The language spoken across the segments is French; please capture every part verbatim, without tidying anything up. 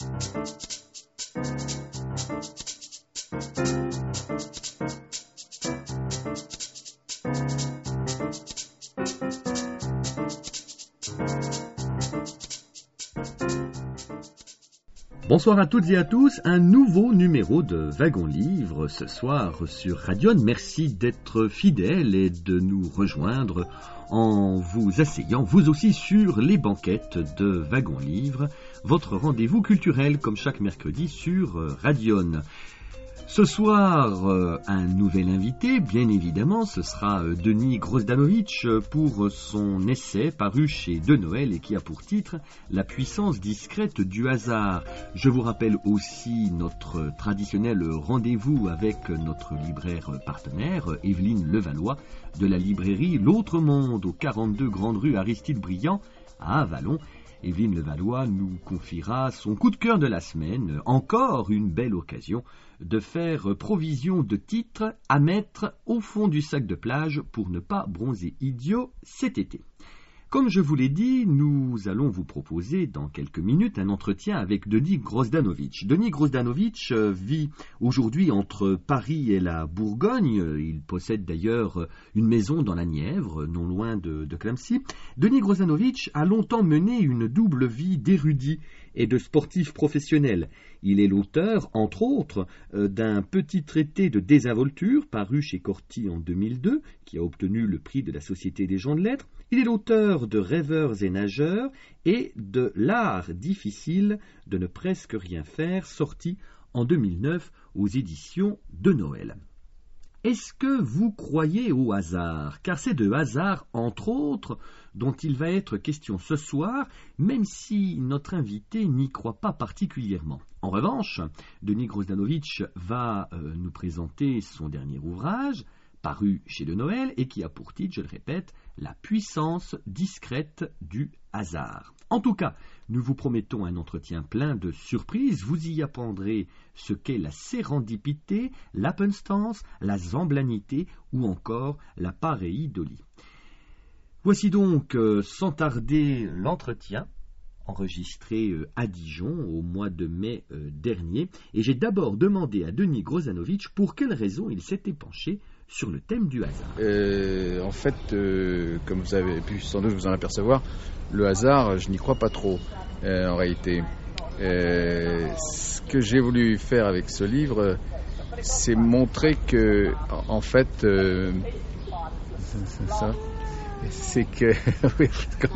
Bonsoir à toutes et à tous, un nouveau numéro de Wagon Livre ce soir sur Radion. Merci d'être fidèles et de nous rejoindre en vous asseyant vous aussi sur les banquettes de Wagon Livre, votre rendez-vous culturel comme chaque mercredi sur Radion. Ce soir, euh, un nouvel invité, bien évidemment, ce sera euh, Denis Grosdanovic pour son essai paru chez De Noël et qui a pour titre « La puissance discrète du hasard ». Je vous rappelle aussi notre traditionnel rendez-vous avec notre libraire partenaire, Evelyne Levallois, de la librairie L'Autre Monde, au quarante-deux Grande Rue Aristide Briand, à Avallon. Evelyne Levallois nous confiera son coup de cœur de la semaine, encore une belle occasion de faire provision de titres à mettre au fond du sac de plage pour ne pas bronzer idiot cet été. Comme je vous l'ai dit, nous allons vous proposer dans quelques minutes un entretien avec Denis Grosdanovic. Denis Grosdanovic vit aujourd'hui entre Paris et la Bourgogne. Il possède d'ailleurs une maison dans la Nièvre, non loin de, de Clamecy. Denis Grosdanovic a longtemps mené une double vie d'érudit et de sportif professionnel. Il est l'auteur, entre autres, euh, d'un petit traité de désinvolture paru chez Corti en deux mille deux, qui a obtenu le prix de la Société des gens de lettres. Il est l'auteur de Rêveurs et nageurs et de L'art difficile de ne presque rien faire, sorti en deux mille neuf aux éditions De Noël. Est-ce que vous croyez au hasard ? Car c'est de hasard, entre autres, dont il va être question ce soir, même si notre invité n'y croit pas particulièrement. En revanche, Denis Grosdanovic va euh, nous présenter son dernier ouvrage, paru chez De Noël, et qui a pour titre, je le répète, « La puissance discrète du hasard ». En tout cas, nous vous promettons un entretien plein de surprises. Vous y apprendrez ce qu'est la sérendipité, l'happenstance, la zamblanité ou encore la pareidolie. Voici donc, euh, sans tarder, l'entretien enregistré euh, à Dijon au mois de mai euh, dernier. Et j'ai d'abord demandé à Denis Grosdanovic pour quelles raisons il s'était penché sur le thème du hasard. Euh, en fait, euh, comme vous avez pu sans doute vous en apercevoir, le hasard, je n'y crois pas trop, euh, en réalité. Euh, ce que j'ai voulu faire avec ce livre, c'est montrer que, en fait, euh, c'est ça. C'est que oui,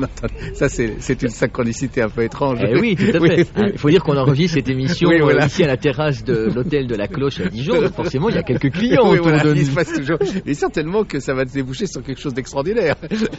ça c'est, c'est une synchronicité un peu étrange. Eh oui, tout à fait. Il oui. faut dire qu'on enregistre cette émission oui, voilà. ici à la terrasse de l'hôtel de la Cloche à Dijon. Donc forcément, il y a quelques clients oui, autour voilà, de nous. Il se passe toujours. Et certainement que ça va déboucher sur quelque chose d'extraordinaire.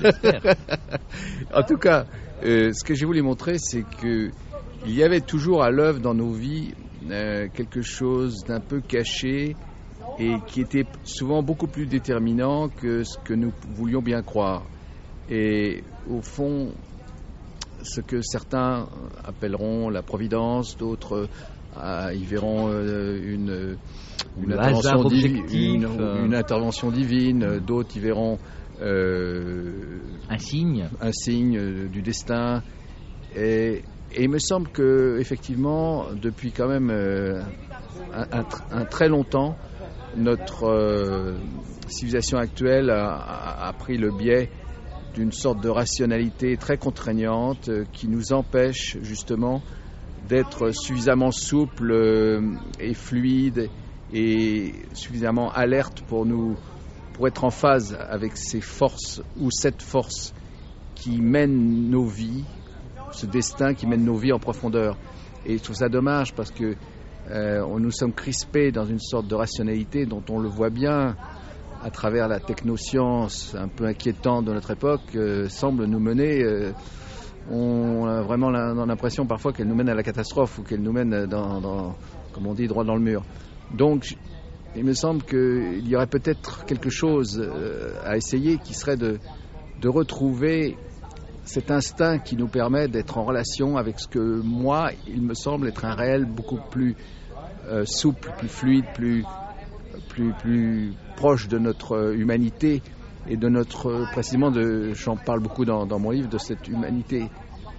En tout cas, euh, ce que j'ai voulu montrer, c'est que il y avait toujours à l'œuvre dans nos vies euh, quelque chose d'un peu caché et qui était souvent beaucoup plus déterminant que ce que nous voulions bien croire. Et au fond, ce que certains appelleront la providence, d'autres euh, y verront euh, une, une, intervention divi- une, une intervention divine, d'autres y verront euh, un signe, un signe euh, du destin. Et, et il me semble que effectivement, depuis quand même euh, un, un, un très longtemps, notre euh, civilisation actuelle a, a, a pris le biais d'une sorte de rationalité très contraignante euh, qui nous empêche justement d'être suffisamment souple euh, et fluide et suffisamment alerte pour nous, pour être en phase avec ces forces ou cette force qui mène nos vies, ce destin qui mène nos vies en profondeur. Et je trouve ça dommage parce que euh, nous sommes crispés dans une sorte de rationalité dont on le voit bien à travers la technoscience un peu inquiétante de notre époque, euh, semble nous mener, euh, on a vraiment l'impression parfois qu'elle nous mène à la catastrophe ou qu'elle nous mène, dans, dans, comme on dit, droit dans le mur. Donc, il me semble qu'il y aurait peut-être quelque chose euh, à essayer qui serait de, de retrouver cet instinct qui nous permet d'être en relation avec ce que moi, il me semble être un réel beaucoup plus euh, souple, plus fluide, plus... Plus, plus proche de notre humanité et de notre, précisément, de, j'en parle beaucoup dans, dans mon livre, de cette humanité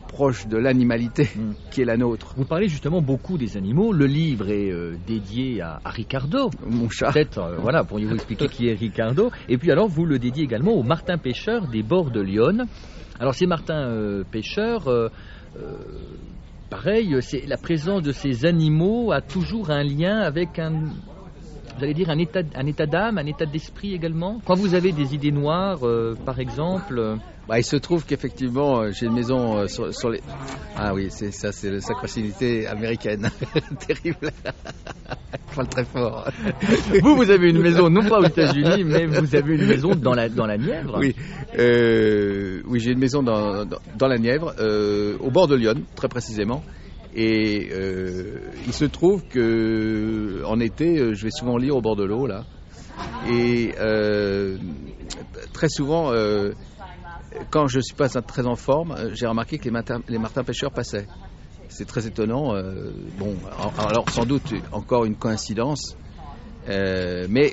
proche de l'animalité mmh. qui est la nôtre. Vous parlez justement beaucoup des animaux. Le livre est euh, dédié à, à Ricardo. Mon chat. Peut-être, euh, voilà, pourriez-vous expliquer qui est Ricardo. Et puis alors, vous le dédiez également au Martin pêcheur des bords de l'Yonne. Alors, ces Martins euh, pêcheurs, euh, euh, pareil, c'est, la présence de ces animaux a toujours un lien avec un... Vous allez dire un état, un état d'âme, un état d'esprit également. Quand vous avez des idées noires, euh, par exemple. Euh... Bah, il se trouve qu'effectivement, euh, j'ai une maison euh, sur, sur les. Ah oui, c'est ça, c'est la sacro-sainteté américaine, terrible. Je parle très fort. Vous, vous avez une maison non pas aux États-Unis, mais vous avez une maison dans la dans la Nièvre. Oui, euh, oui, j'ai une maison dans dans, dans la Nièvre, euh, au bord de l'Yonne, très précisément. Et euh, il se trouve que en été, je vais souvent lire au bord de l'eau là, et euh, très souvent, euh, quand je suis pas très en forme, j'ai remarqué que les martins, les martins pêcheurs passaient. C'est très étonnant. Euh, bon, alors sans doute encore une coïncidence, euh, mais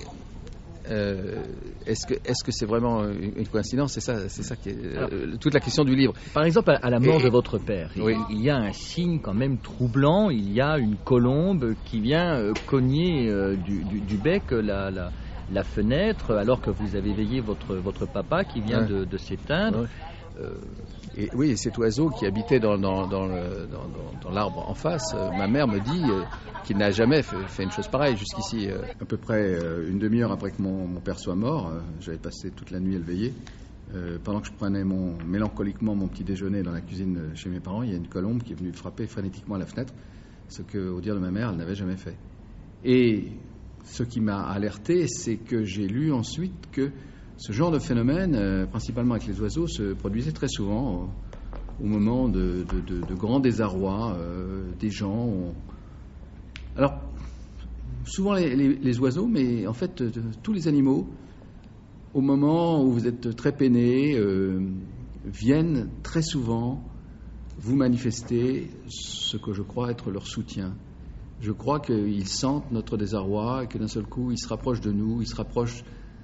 euh, est-ce que est-ce que c'est vraiment une coïncidence? C'est ça, c'est ça qui est alors, euh, toute la question du livre. Par exemple, à la mort Et, de votre père, oui. il y a un signe quand même troublant. Il y a une colombe qui vient euh, cogner euh, du, du, du bec la, la, la fenêtre, alors que vous avez veillé votre votre papa qui vient ouais. de, de s'éteindre. Ouais. Euh, et oui, et cet oiseau qui habitait dans, dans, dans, le, dans, dans, dans l'arbre en face, euh, ma mère me dit euh, qu'il n'a jamais fait, fait une chose pareille jusqu'ici. Euh. À peu près euh, une demi-heure après que mon, mon père soit mort, euh, j'avais passé toute la nuit à le veiller. Euh, pendant que je prenais mon, mélancoliquement mon petit déjeuner dans la cuisine chez mes parents, il y a une colombe qui est venue frapper frénétiquement à la fenêtre, ce que, au dire de ma mère, elle n'avait jamais fait. Et ce qui m'a alerté, c'est que j'ai lu ensuite que ce genre de phénomène, euh, principalement avec les oiseaux, se produisait très souvent au, au moment de, de, de, de grands désarrois euh, des gens. On... Alors, souvent les, les, les oiseaux, mais en fait de, tous les animaux, au moment où vous êtes très peiné, euh, viennent très souvent vous manifester ce que je crois être leur soutien. Je crois qu'ils sentent notre désarroi et que d'un seul coup, ils se rapprochent de nous, ils se rapprochent.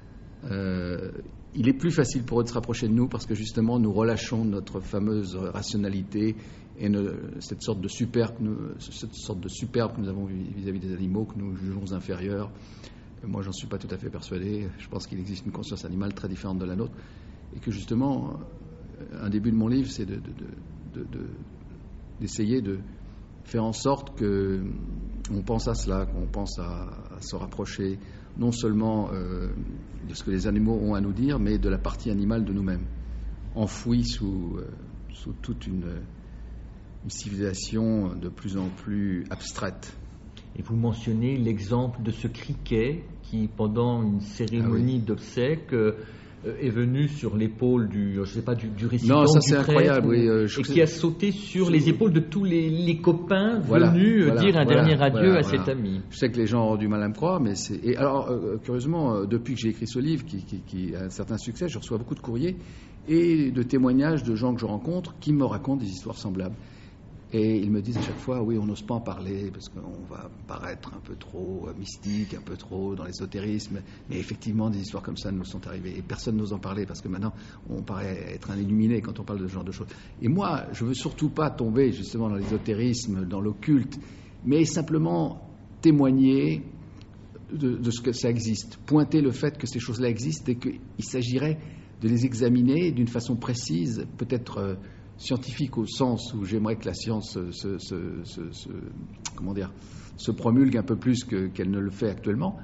Euh, il est plus facile pour eux de se rapprocher de nous parce que justement nous relâchons notre fameuse rationalité et ne, cette sorte de superbe, cette sorte de superbe que nous avons vis-à-vis des animaux que nous jugeons inférieurs. Moi, j'en suis pas tout à fait persuadé. Je pense qu'il existe une conscience animale très différente de la nôtre et que justement, un début de mon livre, c'est de, de, de, de, de, d'essayer de faire en sorte que on pense à cela, qu'on pense à, à se rapprocher non seulement euh, de ce que les animaux ont à nous dire, mais de la partie animale de nous-mêmes, enfouie sous, euh, sous toute une, une civilisation de plus en plus abstraite. Et vous mentionnez l'exemple de ce criquet qui, pendant une cérémonie ah oui. d'obsèques, euh, est venu sur l'épaule du, je sais pas, du, du récipiendaire. Non, ça du c'est prêtre, incroyable, ou, oui. Euh, et qui a sauté sur les épaules de tous les, les copains voilà, venus voilà, dire un voilà, dernier adieu voilà, à voilà. cet ami. Je sais que les gens ont du mal à me croire, mais c'est. Et alors, euh, curieusement, euh, depuis que j'ai écrit ce livre, qui, qui, qui a un certain succès, je reçois beaucoup de courriers et de témoignages de gens que je rencontre qui me racontent des histoires semblables. Et ils me disent à chaque fois, oui, on n'ose pas en parler parce qu'on va paraître un peu trop mystique, un peu trop dans l'ésotérisme. Mais effectivement, des histoires comme ça nous sont arrivées. Et personne n'ose en parler parce que maintenant, on paraît être un illuminé quand on parle de ce genre de choses. Et moi, je ne veux surtout pas tomber justement dans l'ésotérisme, dans l'occulte, mais simplement témoigner de, de ce que ça existe. Pointer le fait que ces choses-là existent et qu'il s'agirait de les examiner d'une façon précise, peut-être... Euh, scientifique au sens où j'aimerais que la science se, se, se, se, se, comment dire, se promulgue un peu plus que, qu'elle ne le fait actuellement,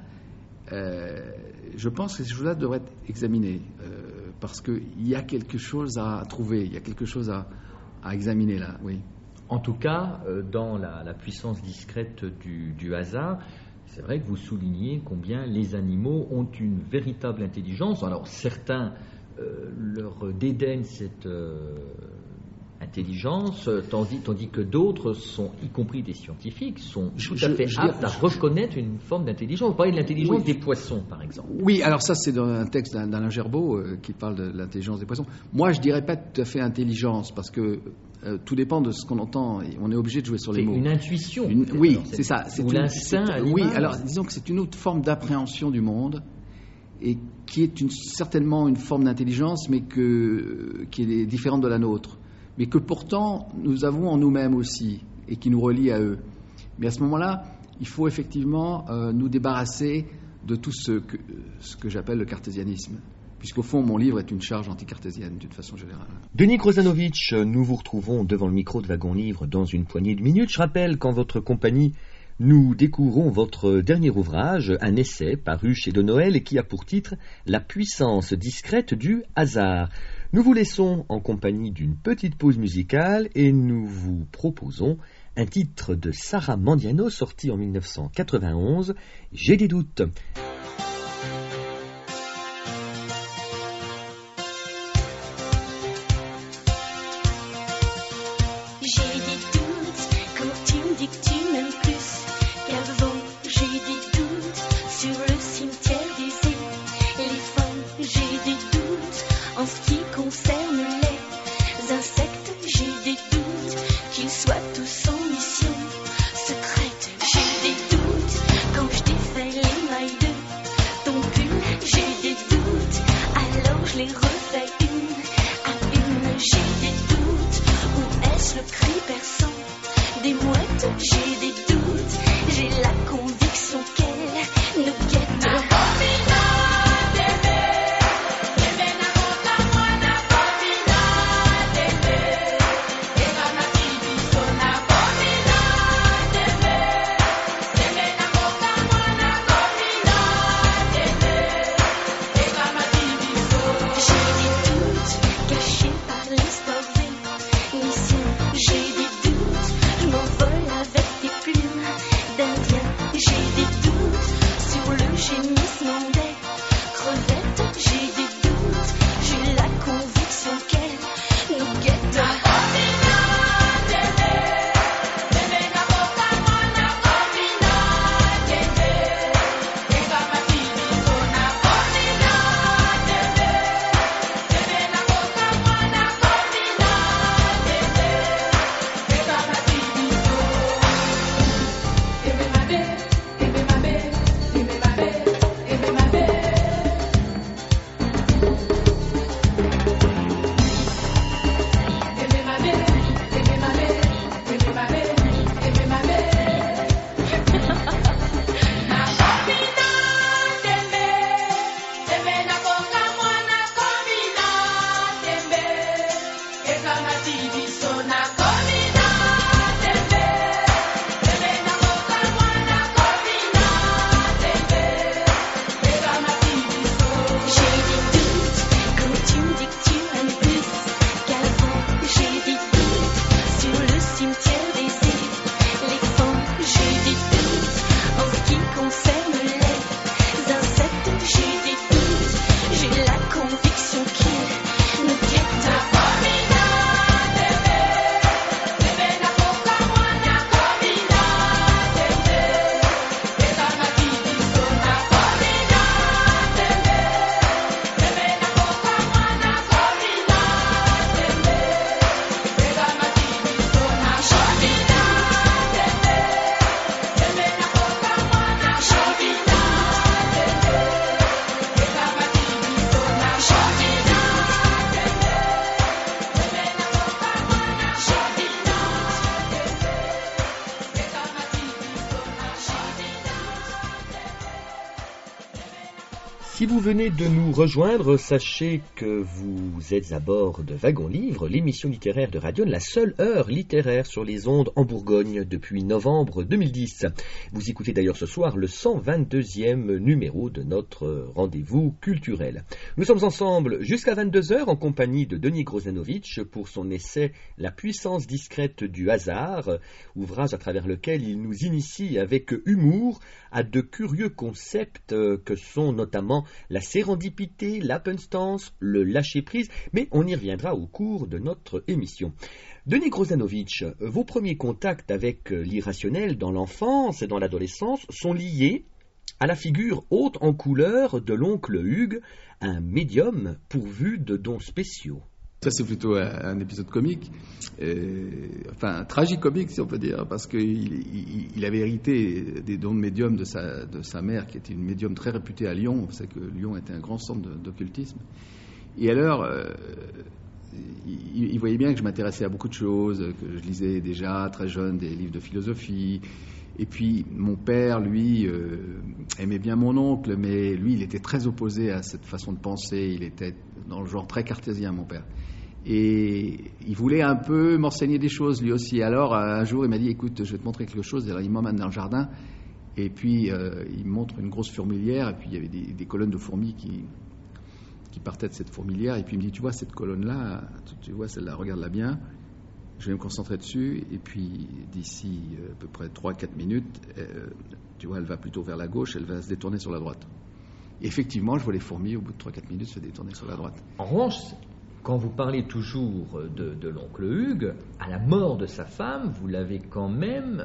euh, je pense que ces choses-là devraient être examinées euh, parce qu'il y a quelque chose à trouver, il y a quelque chose à, à examiner là, oui. En tout cas, euh, dans la, la puissance discrète du, du hasard, c'est vrai que vous soulignez combien les animaux ont une véritable intelligence. Alors certains euh, leur dédaignent cette... Euh, intelligence, tandis, tandis que d'autres sont, y compris des scientifiques, sont tout je, à fait je, aptes je, à je, reconnaître une forme d'intelligence. Vous parlez de l'intelligence oui. des poissons, par exemple. Oui, alors ça, c'est dans un texte d'Alain Gerbaud euh, qui parle de l'intelligence des poissons. Moi, je dirais pas tout à fait intelligence, parce que euh, tout dépend de ce qu'on entend. Et on est obligé de jouer sur les c'est mots. Une intuition. Une, oui, alors, c'est, c'est ça. C'est ou une, l'instinct c'est, Oui, alors disons que c'est une autre forme d'appréhension du monde, et qui est une, certainement une forme d'intelligence, mais que, qui est différente de la nôtre. mais que pourtant nous avons en nous-mêmes aussi, et qui nous relie à eux. Mais à ce moment-là, il faut effectivement euh, nous débarrasser de tout ce que, ce que j'appelle le cartésianisme, puisqu'au fond, mon livre est une charge anticartésienne, d'une façon générale. Denis Grozanovic, nous vous retrouvons devant le micro de Wagon Livre dans une poignée de minutes. Je rappelle qu'en votre compagnie, nous découvrons votre dernier ouvrage, un essai paru chez De Noël et qui a pour titre « La puissance discrète du hasard ». Nous vous laissons en compagnie d'une petite pause musicale et nous vous proposons un titre de Sarah Mandiano sorti en mille neuf cent quatre-vingt-onze, « J'ai des doutes ». Si vous venez de nous rejoindre, sachez que vous êtes à bord de Wagon Livre, l'émission littéraire de Radion, la seule heure littéraire sur les ondes en Bourgogne depuis novembre deux mille dix. Vous écoutez d'ailleurs ce soir le cent vingt-deuxième numéro de notre rendez-vous culturel. Nous sommes ensemble jusqu'à vingt-deux heures en compagnie de Denis Grozanovic pour son essai « La puissance discrète du hasard », ouvrage à travers lequel il nous initie avec humour à de curieux concepts que sont notamment la sérendipité, l'happenstance, le lâcher-prise, mais on y reviendra au cours de notre émission. Denis Grozanovic, vos premiers contacts avec l'irrationnel dans l'enfance et dans l'adolescence sont liés à la figure haute en couleur de l'oncle Hugues, un médium pourvu de dons spéciaux. Ça, c'est plutôt un, un épisode comique, euh, enfin tragicomique si on peut dire, parce qu'il il, il avait hérité des dons de médium de sa, de sa mère, qui était une médium très réputée à Lyon. Vous savez que Lyon était un grand centre de, d'occultisme. Et alors, euh, il, il voyait bien que je m'intéressais à beaucoup de choses, que je lisais déjà très jeune des livres de philosophie. Et puis mon père, lui, euh, aimait bien mon oncle, mais lui, il était très opposé à cette façon de penser. Il était dans le genre très cartésien, mon père. Et il voulait un peu m'enseigner des choses, lui aussi. Alors, un jour, il m'a dit, écoute, je vais te montrer quelque chose. Alors, il m'emmène dans le jardin, et puis euh, il me montre une grosse fourmilière, et puis il y avait des, des colonnes de fourmis qui, qui partaient de cette fourmilière. Et puis il me dit, tu vois, cette colonne-là, tu, tu vois, celle-là, regarde-la bien. Je vais me concentrer dessus, et puis d'ici euh, à peu près trois à quatre minutes, euh, tu vois, elle va plutôt vers la gauche, elle va se détourner sur la droite. Et effectivement, je vois les fourmis, au bout de trois à quatre minutes, se détourner sur la droite. En revanche, quand vous parlez toujours de, de l'oncle Hugues, à la mort de sa femme, vous l'avez quand même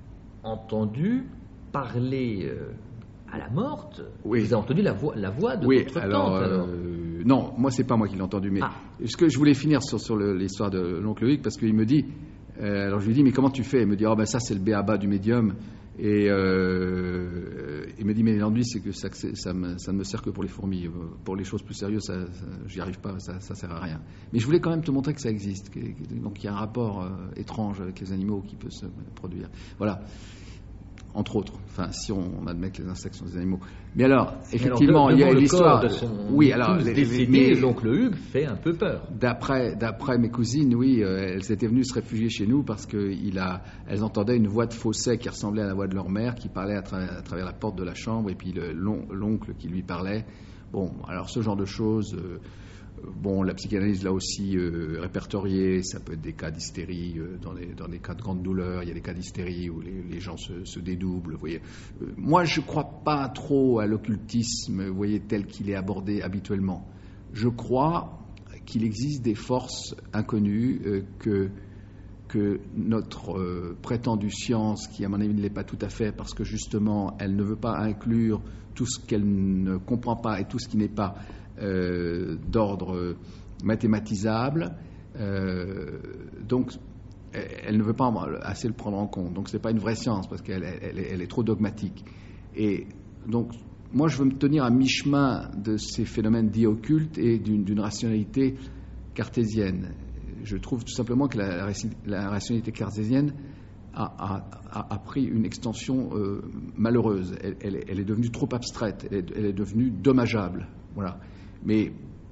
entendu parler euh, à la morte. Oui. Vous avez entendu la voix, la voix de oui, votre alors, tante, alors euh, non, moi c'est pas moi qui l'ai entendu, mais ah. ce que je voulais finir sur, sur le, l'histoire de l'oncle Hugues, parce qu'il me dit, euh, alors je lui dis, mais comment tu fais? Il me dit, oh ben ça c'est le béaba du médium, et euh, il me dit, mais l'ennui c'est que ça, ça, me, ça ne me sert que pour les fourmis, pour les choses plus sérieuses, ça, ça, j'y arrive pas, ça, ça sert à rien. Mais je voulais quand même te montrer que ça existe, que, que, donc il y a un rapport euh, étrange avec les animaux qui peut se produire. Voilà. Entre autres, enfin, si on, on admet que les insectes sont des animaux. Mais alors, effectivement, alors, de, il y a l'histoire. De son oui, alors, les, décédé, mais l'oncle Hugues fait un peu peur. D'après, d'après mes cousines, oui, euh, elles étaient venues se réfugier chez nous parce que il a, elles entendaient une voix de fausset qui ressemblait à la voix de leur mère, qui parlait à travers, à travers la porte de la chambre, et puis le, l'oncle qui lui parlait. Bon, alors ce genre de choses. Euh, Bon, la psychanalyse l'a aussi euh, répertorié, ça peut être des cas d'hystérie, euh, dans, les, dans des cas de grande douleur, il y a des cas d'hystérie où les, les gens se, se dédoublent, vous voyez. Euh, moi, je ne crois pas trop à l'occultisme, vous voyez, tel qu'il est abordé habituellement. Je crois qu'il existe des forces inconnues euh, que, que notre euh, prétendue science, qui à mon avis ne l'est pas tout à fait, parce que justement, elle ne veut pas inclure tout ce qu'elle ne comprend pas et tout ce qui n'est pas Euh, d'ordre mathématisable, euh, donc elle ne veut pas assez le prendre en compte, donc ce n'est pas une vraie science parce qu'elle elle, elle est trop dogmatique. Et donc moi je veux me tenir à mi-chemin de ces phénomènes dits occultes et d'une, d'une rationalité cartésienne. Je trouve tout simplement que la, la rationalité cartésienne a, a, a pris une extension euh, malheureuse, elle, elle, elle est devenue trop abstraite, elle est, elle est devenue dommageable, voilà. Mais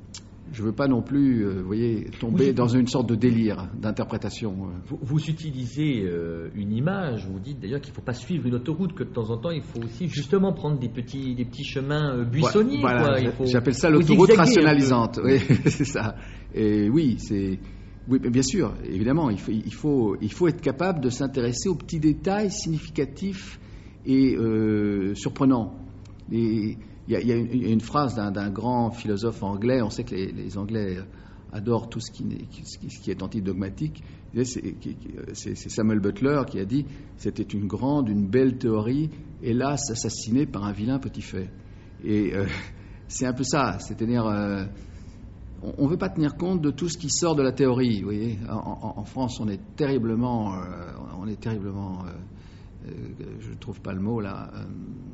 je ne veux pas non plus, euh, vous voyez, tomber vous, dans une sorte de délire d'interprétation. Vous, vous utilisez euh, une image, vous dites d'ailleurs qu'il ne faut pas suivre une autoroute, que de temps en temps, il faut aussi justement prendre des petits, des petits chemins euh, buissonniers. Voilà, quoi. Il faut, j'appelle ça l'autoroute rationalisante. Oui, c'est ça. Et oui, c'est... Oui, mais bien sûr, évidemment, il faut, il faut, il faut être capable de s'intéresser aux petits détails significatifs et euh, surprenants. Et... Il y, a, il y a une, une phrase d'un, d'un grand philosophe anglais, on sait que les, les Anglais adorent tout ce qui, ce qui, ce qui est antidogmatique, c'est, c'est, c'est Samuel Butler qui a dit « C'était une grande, une belle théorie, hélas assassinée par un vilain petit fait ». Et euh, c'est un peu ça, c'est-à-dire euh, on ne veut pas tenir compte de tout ce qui sort de la théorie, vous voyez. En, en, en France, on est terriblement, euh, on est terriblement, euh, euh, je ne trouve pas le mot là, euh,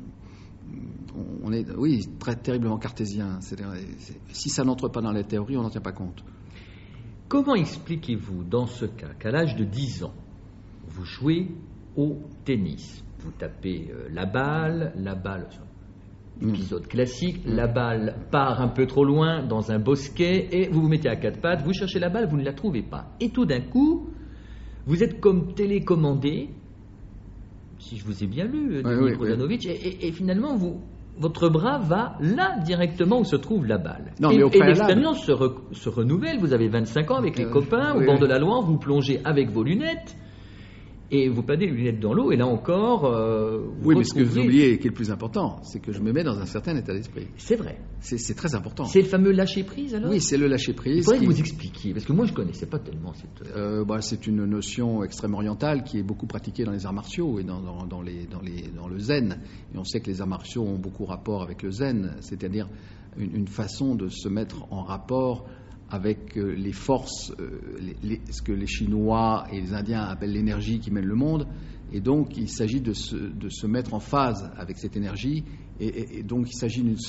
on est, oui, très terriblement cartésien. C'est-à-dire, si ça n'entre pas dans la théorie, on n'en tient pas compte. Comment expliquez-vous, dans ce cas, qu'à l'âge de dix ans, vous jouez au tennis? Vous tapez euh, la balle, la balle, épisode mmh. classique, mmh. la balle part un peu trop loin dans un bosquet et vous vous mettez à quatre pattes, vous cherchez la balle, vous ne la trouvez pas. Et tout d'un coup, vous êtes comme télécommandé, si je vous ai bien lu, Denis oui, Kozanovic, oui. Et, et, et finalement, vous, votre bras va là directement où se trouve la balle. Non, et, mais au et l'expérience se, re, se renouvelle. Vous avez vingt-cinq ans avec les euh, copains, oui, au bord oui. de la Loire, vous plongez avec vos lunettes et vous prenez les lunettes dans l'eau. Et là encore, euh, vous oui, mais ce que vous oubliez, qui est le plus important, c'est que je me mets dans un certain état d'esprit. C'est vrai. C'est, c'est très important. C'est le fameux lâcher prise alors? Oui, c'est le lâcher prise. Il faudrait qui... que vous expliquiez, parce que moi je ne connaissais pas tellement cette. Euh, bah, c'est une notion extrême orientale qui est beaucoup pratiquée dans les arts martiaux et dans, dans, dans, les, dans, les, dans le zen. Et on sait que les arts martiaux ont beaucoup rapport avec le zen, c'est-à-dire une, une façon de se mettre en rapport avec euh, les forces, euh, les, les, ce que les Chinois et les Indiens appellent l'énergie qui mène le monde. Et donc, il s'agit de se, de se mettre en phase avec cette énergie. Et, et, et donc, il s'agit d'une sorte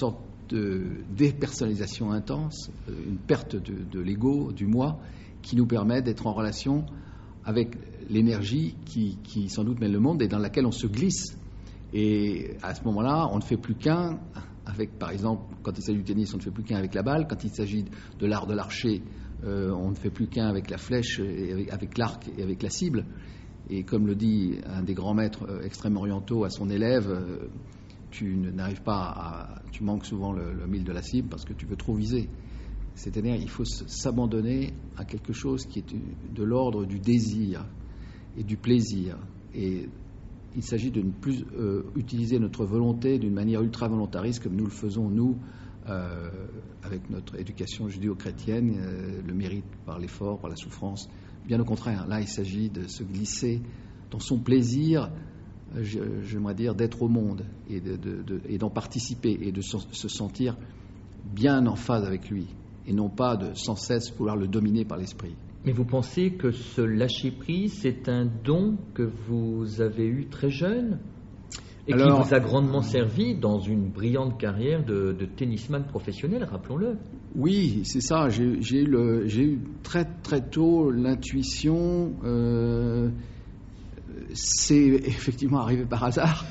de dépersonnalisation intense, une perte de, de l'ego, du moi, qui nous permet d'être en relation avec l'énergie qui, qui sans doute mène le monde et dans laquelle on se glisse. Et à ce moment-là, on ne fait plus qu'un avec, par exemple, quand il s'agit du tennis, on ne fait plus qu'un avec la balle. Quand il s'agit de l'art de l'archer, euh, on ne fait plus qu'un avec la flèche, et avec, avec l'arc et avec la cible. Et comme le dit un des grands maîtres euh, extrême-orientaux à son élève, euh, tu n'arrives pas à... Tu manques souvent le, le mille de la cible parce que tu veux trop viser. C'est-à-dire il faut s'abandonner à quelque chose qui est de l'ordre du désir et du plaisir. Et il s'agit de ne plus euh, utiliser notre volonté d'une manière ultra-volontariste comme nous le faisons, nous, euh, avec notre éducation judéo-chrétienne, euh, le mérite par l'effort, par la souffrance. Bien au contraire, là, il s'agit de se glisser dans son plaisir, euh, j'aimerais dire, d'être au monde et, de, de, de, et d'en participer et de se sentir bien en phase avec lui et non pas de sans cesse vouloir le dominer par l'esprit. Mais vous pensez que ce lâcher-prise, c'est un don que vous avez eu très jeune et Alors, qui vous a grandement servi dans une brillante carrière de, de tennisman professionnel, rappelons-le. Oui, c'est ça. J'ai, j'ai, eu, le, j'ai eu très très tôt l'intuition, euh, c'est effectivement arrivé par hasard,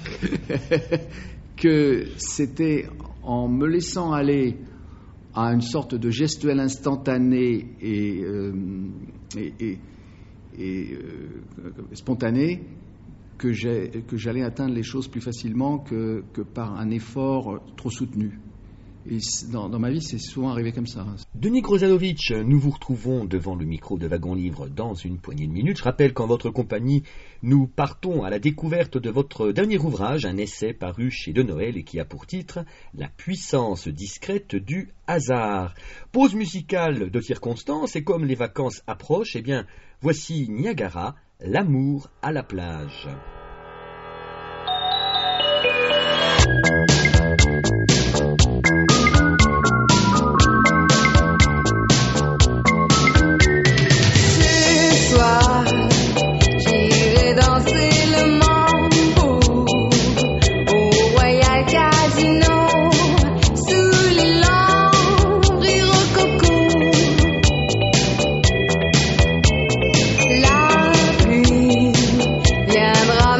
que c'était en me laissant aller à une sorte de gestuelle instantanée et, euh, et, et, et euh, spontanée que, j'ai, que j'allais atteindre les choses plus facilement que, que par un effort trop soutenu. Et dans, dans ma vie, c'est souvent arrivé comme ça. Denis Grozanovic, nous vous retrouvons devant le micro de Wagon Livre dans une poignée de minutes. Je rappelle qu'en votre compagnie, nous partons à la découverte de votre dernier ouvrage, un essai paru chez De Noël et qui a pour titre « La puissance discrète du hasard ». Pause musicale de circonstance et comme les vacances approchent, eh bien, voici Niagara, l'amour à la plage. La pluie viendra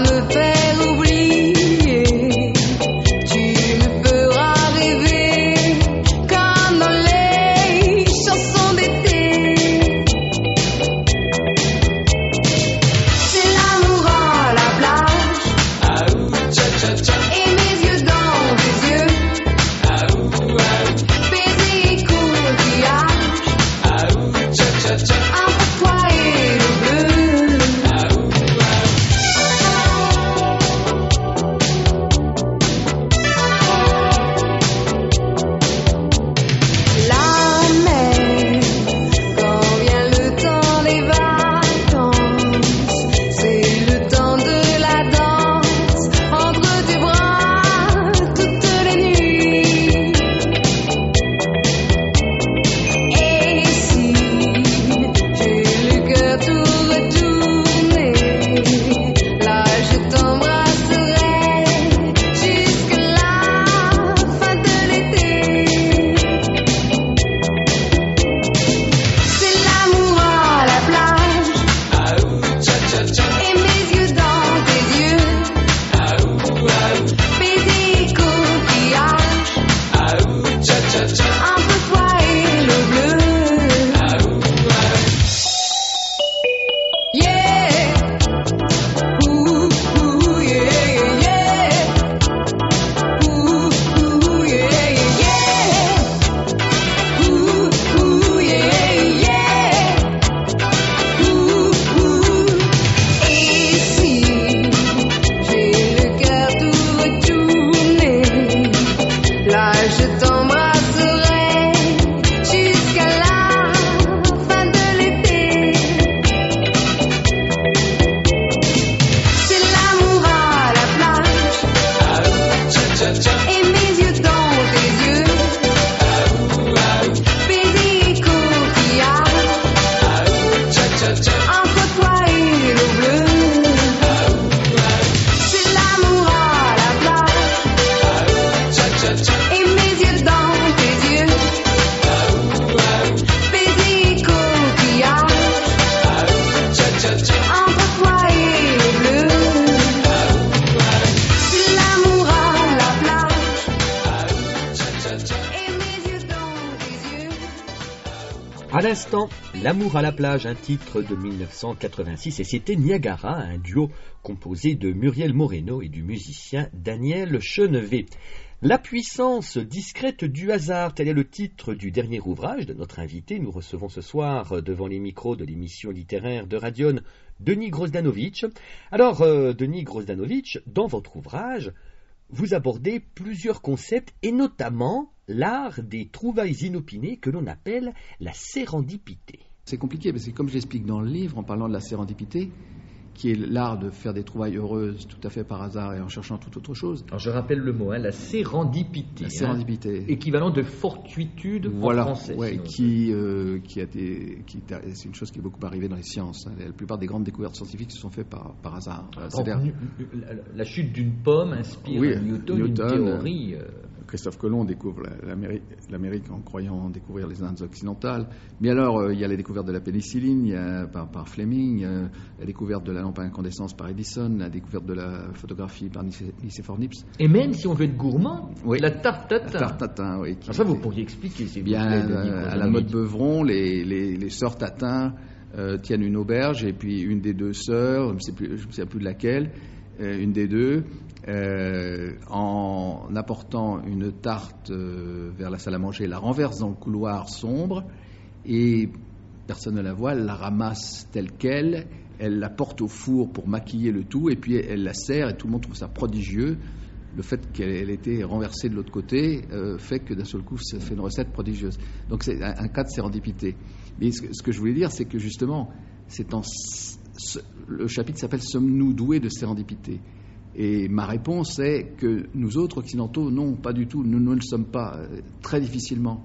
À l'instant, L'amour à la plage, un titre de mille neuf cent quatre-vingt-six, et c'était Niagara, un duo composé de Muriel Moreno et du musicien Daniel Chenevet. La puissance discrète du hasard, tel est le titre du dernier ouvrage de notre invité. Nous recevons ce soir devant les micros de l'émission littéraire de Radion Denis Grosdanovic. Alors, euh, Denis Grosdanovic, dans votre ouvrage, vous abordez plusieurs concepts et notamment l'art des trouvailles inopinées que l'on appelle la sérendipité. C'est compliqué parce que comme je l'explique dans le livre en parlant de la sérendipité, qui est l'art de faire des trouvailles heureuses tout à fait par hasard et en cherchant toute autre chose. Alors je rappelle le mot, hein, la sérendipité. La sérendipité. Hein, équivalent de fortuitude voilà, en français. Ouais, qui, euh, qui a des, qui, c'est une chose qui est beaucoup arrivée dans les sciences. Hein. La plupart des grandes découvertes scientifiques se sont faites par, par hasard. Donc, la, la chute d'une pomme inspire oui, Newton, Newton une théorie. Euh... Christophe Colomb découvre l'Amérique, l'Amérique en croyant découvrir les Indes occidentales. Mais alors, euh, il y a la découverte de la pénicilline il y a, par, par Fleming, il y a la découverte de la lampe à incandescence par Edison, la découverte de la photographie par Nicéphore Nips. Et même si on veut être gourmand, oui. la tarte tatin. La tarte tatin, oui. Alors ça, vous pourriez expliquer. C'est bien euh, à la mode Beuvron, les, les, les sœurs Tatin euh, tiennent une auberge et puis une des deux sœurs, je ne sais plus, je me souviens plus de laquelle, euh, une des deux. Euh, en apportant une tarte euh, vers la salle à manger, la renverse dans le couloir sombre et personne ne la voit, elle la ramasse telle qu'elle, elle la porte au four pour maquiller le tout et puis elle la sert et tout le monde trouve ça prodigieux. Le fait qu'elle ait été renversée de l'autre côté euh, fait que d'un seul coup ça fait une recette prodigieuse. Donc c'est un, un cas de sérendipité. Mais ce que, ce que je voulais dire, c'est que justement, c'est en, ce, le chapitre s'appelle « Sommes-nous doués de sérendipité ?» Et ma réponse est que nous autres occidentaux, non, pas du tout, nous ne le sommes pas, euh, très difficilement.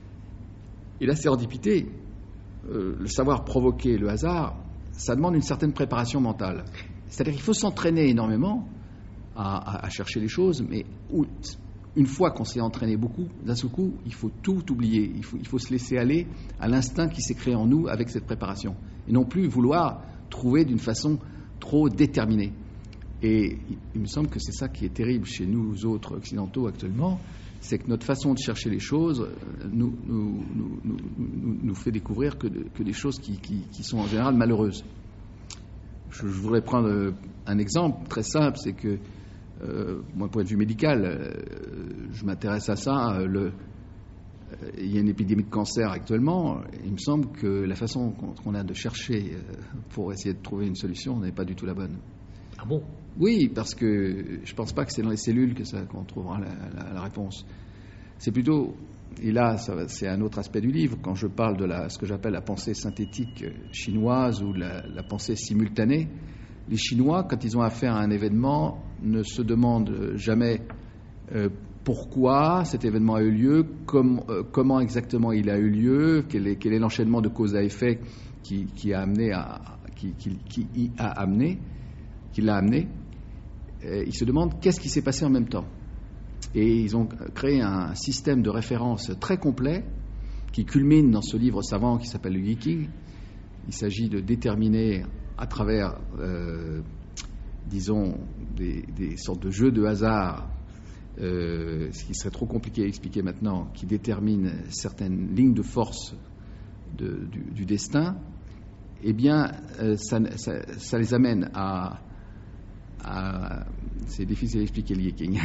Et la sérendipité, euh, le savoir provoquer le hasard, ça demande une certaine préparation mentale. C'est-à-dire qu'il faut s'entraîner énormément à, à, à chercher les choses, mais une fois qu'on s'est entraîné beaucoup, d'un seul coup, il faut tout oublier, il faut, il faut se laisser aller à l'instinct qui s'est créé en nous avec cette préparation, et non plus vouloir trouver d'une façon trop déterminée. Et il me semble que c'est ça qui est terrible chez nous autres occidentaux actuellement, c'est que notre façon de chercher les choses nous, nous, nous, nous, nous fait découvrir que, de, que des choses qui, qui, qui sont en général malheureuses. Je, je voudrais prendre un exemple très simple, c'est que, euh, moi, point de vue médical, euh, je m'intéresse à ça. Le, euh, il y a une épidémie de cancer actuellement. Il me semble que la façon qu'on, qu'on a de chercher euh, pour essayer de trouver une solution n'est pas du tout la bonne. Ah bon ? Oui, parce que je ne pense pas que c'est dans les cellules que ça, qu'on trouvera la, la, la réponse. C'est plutôt, et là ça, c'est un autre aspect du livre, quand je parle de la, ce que j'appelle la pensée synthétique chinoise ou la, la pensée simultanée, les Chinois, quand ils ont affaire à un événement, ne se demandent jamais euh, pourquoi cet événement a eu lieu, com, euh, comment exactement il a eu lieu, quel est, quel est l'enchaînement de cause à effet qui, qui a amené à, qui, qui, qui y a amené. qui l'a amené, euh, ils se demandent qu'est-ce qui s'est passé en même temps. Et ils ont créé un système de référence très complet qui culmine dans ce livre savant qui s'appelle le Yiking. Il s'agit de déterminer à travers, euh, disons, des, des sortes de jeux de hasard, euh, ce qui serait trop compliqué à expliquer maintenant, qui déterminent certaines lignes de force de, du, du destin, eh bien, euh, ça, ça, ça les amène à À, c'est difficile à expliquer le Yiking.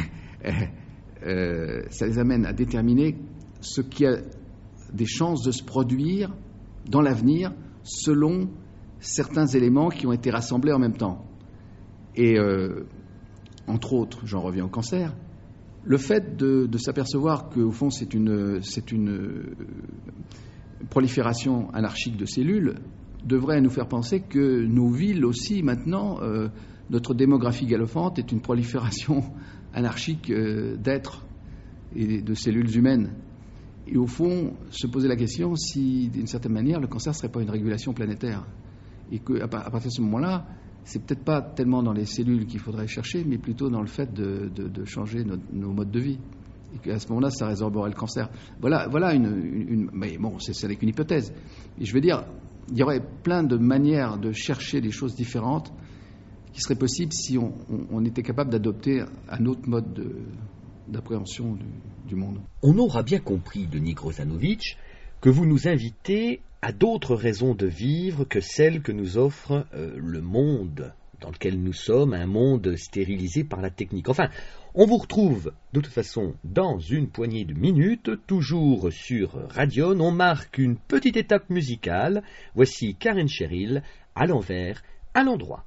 euh, ça les amène à déterminer ce qui a des chances de se produire dans l'avenir selon certains éléments qui ont été rassemblés en même temps. Et euh, entre autres, j'en reviens au cancer, le fait de, de s'apercevoir qu'au fond c'est une, c'est une prolifération anarchique de cellules devrait nous faire penser que nos villes aussi maintenant, euh, notre démographie galopante est une prolifération anarchique euh, d'êtres et de cellules humaines. Et au fond, se poser la question si, d'une certaine manière, le cancer ne serait pas une régulation planétaire. Et qu'à partir de ce moment-là, c'est peut-être pas tellement dans les cellules qu'il faudrait chercher, mais plutôt dans le fait de, de, de changer nos, nos modes de vie. Et qu'à ce moment-là, ça résorberait le cancer. Voilà, voilà une, une, une mais bon, c'est, ce n'est qu'une hypothèse. Et je veux dire, il y aurait plein de manières de chercher des choses différentes qui seraient possibles si on, on, on était capable d'adopter un autre mode de, d'appréhension du, du monde. On aura bien compris, Denis Grosdanovic, que vous nous invitez à d'autres raisons de vivre que celles que nous offre euh, le monde dans lequel nous sommes, un monde stérilisé par la technique. Enfin, on vous retrouve de toute façon dans une poignée de minutes, toujours sur Radion. On marque une petite étape musicale. Voici Karen Cheryl, à l'envers, à l'endroit.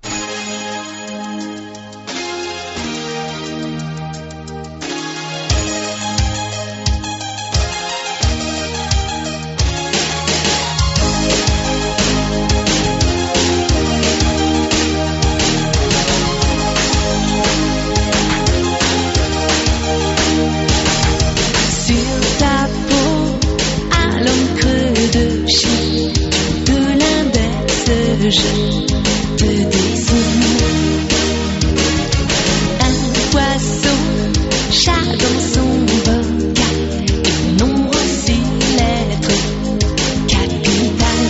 Je te dessine un poisson, chat dans son bocal, et nombre aussi lettres capitales.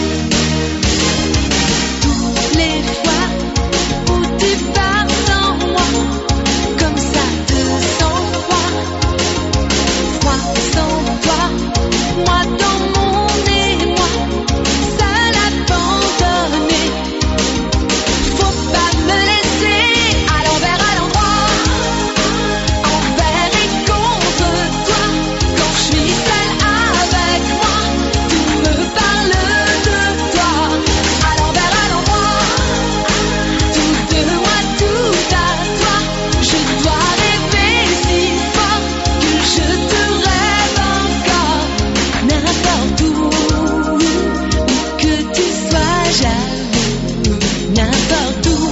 Toutes les fois où tu pars sans moi, comme ça te sens froid, froid sans toi, moi dans mon émoi, seul abandonné. Faut pas me laisser à l'envers, à l'endroit, envers et contre toi. Quand je suis seule avec moi, tout me parle de toi. À l'envers, à l'endroit, tout de moi, tout à toi. Je dois rêver si fort que je te rêve encore. N'importe où, où que tu sois, j'avoue, n'importe où.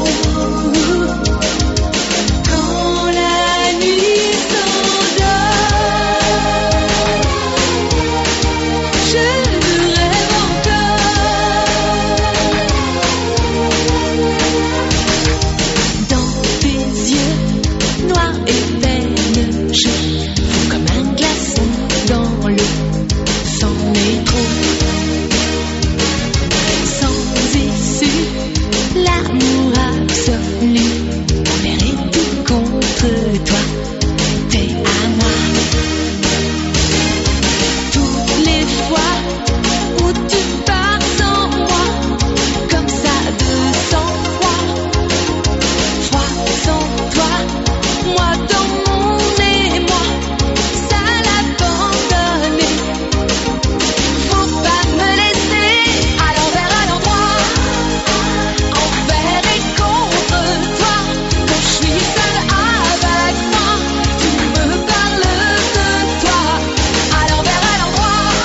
Quand la nuit s'endort, je rêve encore. Dans tes yeux noirs et peine, je fonds comme un glaçon dans l'eau, sans métro, sans issue, l'amour absolu, envers et tout contre toi, t'es à moi. Toutes les fois où tu pars sans moi, comme ça de sang-froid, froid sans toi, moi dans mon émoi, seul abandonné. Faut pas me laisser à l'envers, à l'endroit, envers et contre toi. Quand je suis seule avec moi, tout me parle de toi. À l'envers, à l'endroit,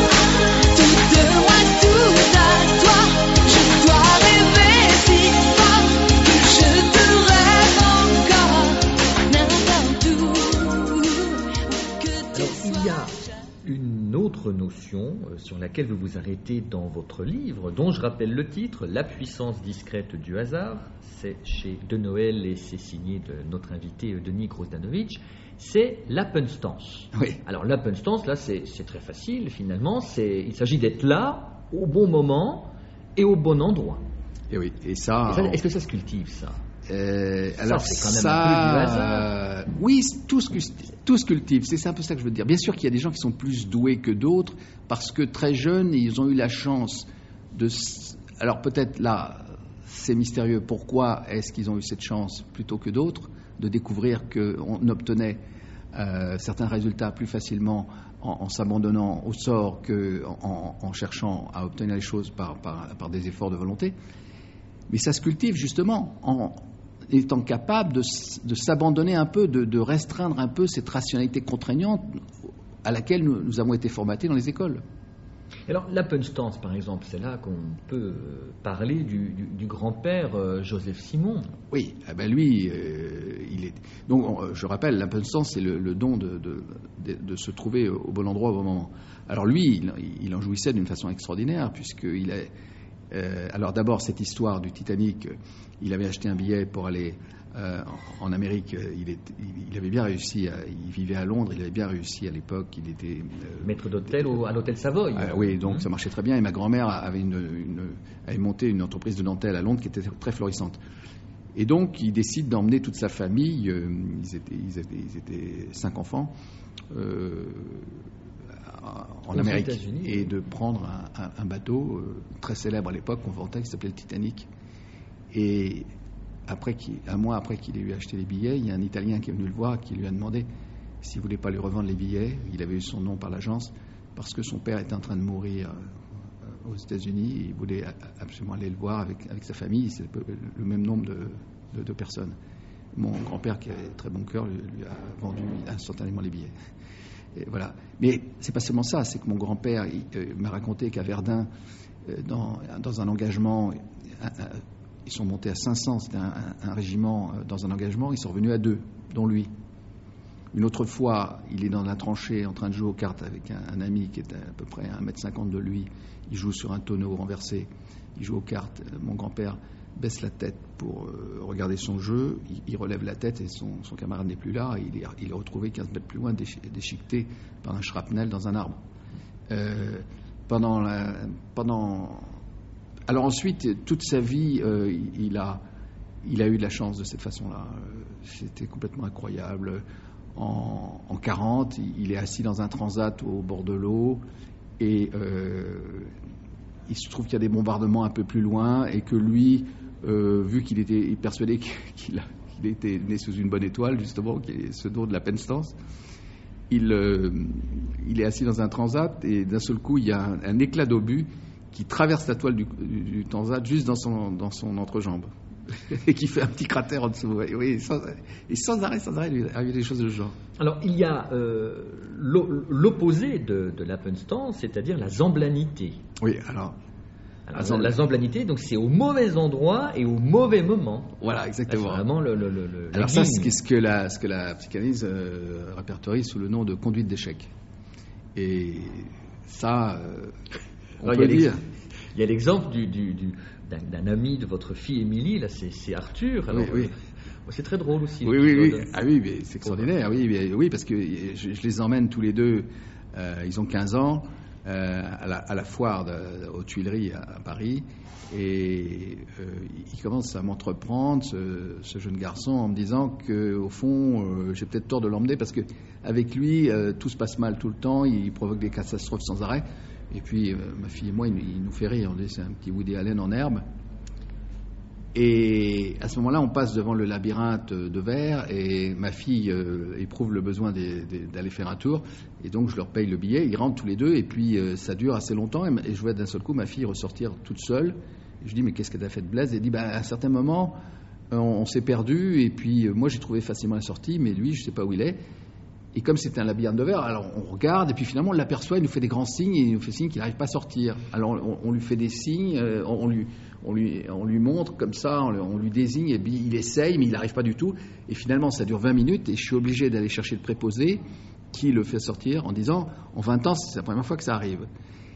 tout de moi, tout à toi. Je dois rêver si fort que je te rêve encore. N'importe où, où que tu Alors, il y a sois. une autre notion euh, sur laquelle vous vous arrêtez dans votre livre, dont je rappelle le titre, La puissance discrète du hasard. C'est chez De Noël et c'est signé de notre invité euh, Denis Grosdanovic. C'est l'happenstance. Oui. Alors l'happenstance, là, c'est c'est très facile finalement. C'est, il s'agit d'être là, au bon moment et au bon endroit. Et oui, et ça. Et ça, est-ce que ça se cultive, ça? Euh, Ça, alors c'est quand même ça, un peu du hasard. euh, oui, tout se, cul- tout se cultive. C'est c'est un peu ça que je veux dire. Bien sûr qu'il y a des gens qui sont plus doués que d'autres parce que très jeunes, ils ont eu la chance de. s- Alors peut-être là, c'est mystérieux. Pourquoi est-ce qu'ils ont eu cette chance plutôt que d'autres de découvrir qu'on obtenait euh, certains résultats plus facilement en, en s'abandonnant au sort qu'en en, en cherchant à obtenir les choses par, par, par des efforts de volonté. Mais ça se cultive justement en étant capable de, s- de s'abandonner un peu, de, de restreindre un peu cette rationalité contraignante à laquelle nous, nous avons été formatés dans les écoles. Alors, l'happenstance, par exemple, c'est là qu'on peut euh, parler du, du- du grand-père euh, Joseph Simon. Oui, eh ben lui, euh, il est. Donc, on- je rappelle, l'impuissance, c'est le, le don de, de, de, de se trouver au bon endroit au bon moment. Alors lui, il, il en jouissait d'une façon extraordinaire, puisqu'il a. Euh, alors d'abord, cette histoire du Titanic, euh, il avait acheté un billet pour aller euh, en, en Amérique. euh, Il, est, il, il avait bien réussi. À, il vivait à Londres. Il avait bien réussi à l'époque. Il était euh, Maître d'hôtel au- à l'hôtel Savoy. ah, oui, donc Hein. ça marchait très bien. Et ma grand-mère avait, une, une, avait monté une entreprise de dentelle à Londres qui était très florissante. Et donc, il décide d'emmener toute sa famille. euh, ils, étaient, ils, étaient, ils étaient cinq enfants. Euh, en Aux Amérique États-Unis, et oui. de prendre un, un- un bateau euh, très célèbre à l'époque qu'on vantait, qui s'appelait le Titanic. Et après qu'il, un mois après qu'il ait eu acheté les billets, il y a un Italien qui est venu le voir, qui lui a demandé s'il voulait pas lui revendre les billets. Il avait eu son nom par l'agence parce que son père était en train de mourir euh, aux États-Unis. Il voulait a- absolument aller le voir avec, avec sa famille. C'est le, le même nombre de, de- de personnes. Mon grand-père, qui avait très bon cœur, lui, lui a vendu instantanément les billets. Et voilà. Mais c'est pas seulement ça, c'est que mon grand-père il, euh, m'a raconté qu'à Verdun, euh, dans, dans un engagement, un- un- ils sont montés à cinq cents, c'était un, un- un régiment euh, dans un engagement, ils sont revenus à deux, dont lui. Une autre fois, il est dans la tranchée en train de jouer aux cartes avec un, un ami qui est à peu près à un mètre cinquante de lui. Il joue sur un tonneau renversé, il joue aux cartes. Euh, Mon grand-père baisse la tête pour euh, regarder son jeu, il, il relève la tête et son, son camarade n'est plus là. Il est, il est retrouvé quinze mètres plus loin, déchi- déchiqueté par un shrapnel dans un arbre. Euh, pendant, la, pendant... Alors ensuite, toute sa vie, euh, il, il a, il a eu de la chance de cette façon-là. Euh, C'était complètement incroyable. En, en quarante, il, il est assis dans un transat au bord de l'eau et euh, il se trouve qu'il y a des bombardements un peu plus loin et que lui, euh, vu qu'il était persuadé qu'il, a, qu'il était né sous une bonne étoile, justement, qui est ce nom de la Penstance, il, euh, il est assis dans un transat et d'un seul coup, il y a un, un éclat d'obus qui traverse la toile du, du, du transat juste dans son, dans son entrejambe et qui fait un petit cratère en dessous. Oui, oui, sans, et sans arrêt, sans arrêt, il arrive des choses de ce genre. Alors, il y a euh, l'o- l'opposé de, de l'appenstance, c'est-à-dire la zamblanité. Oui, alors, Alors, La zambla- la zamblanité, donc c'est au mauvais endroit et au mauvais moment. voilà, Là, c'est exactement. vraiment le, le, le, le- la Alors ça, ligne. c'est ce que la, ce que la psychanalyse euh, répertorie sous le nom de conduite d'échec. Et ça, euh, on Alors, il y peut a dire... l'ex- Il y a l'exemple du, du, du- d'un, d'un ami de votre fille Émilie, là c'est, c'est Arthur. Alors, Oui, oui. euh, c'est très drôle aussi. Oui, oui, oui. l'épisode. Ah oui, mais c'est extraordinaire. Oui, mais- oui, parce que je, je les emmène tous les deux. Euh, ils ont quinze ans euh, à, la, à la foire de, aux Tuileries à, à Paris, et euh, ils commencent à m'entreprendre, ce, ce jeune garçon, en me disant que au fond, euh, j'ai peut-être tort de l'emmener parce que avec lui, euh, tout se passe mal tout le temps. Il provoque des catastrophes sans arrêt. Et puis, euh, ma fille et moi, il, il nous fait rire. On dit c'est un petit Woody Allen en herbe. Et à ce moment-là, on passe devant le labyrinthe de verre et ma fille euh, éprouve le besoin des- des- d'aller faire un tour. Et donc, je leur paye le billet. Ils rentrent tous les deux et puis euh, ça dure assez longtemps. Et, et je vois d'un seul coup ma fille ressortir toute seule. Et je dis, mais qu'est-ce qu'elle a fait de Blaise? Elle dit, bah, à un certain moment, euh, on, on s'est perdu. Et puis, euh, moi, j'ai trouvé facilement la sortie, mais lui, je ne sais pas où il est. Et comme c'était un labyrinthe de verre, alors on regarde, et puis finalement on l'aperçoit, il nous fait des grands signes, et il nous fait signe qu'il n'arrive pas à sortir. Alors on, on lui fait des signes, euh, on, lui, on, lui, on lui montre comme ça, on, on lui désigne, et puis il essaye, mais il n'arrive pas du tout. Et finalement ça dure vingt minutes, et je suis obligé d'aller chercher le préposé qui le fait sortir en disant, en vingt ans, c'est la première fois que ça arrive.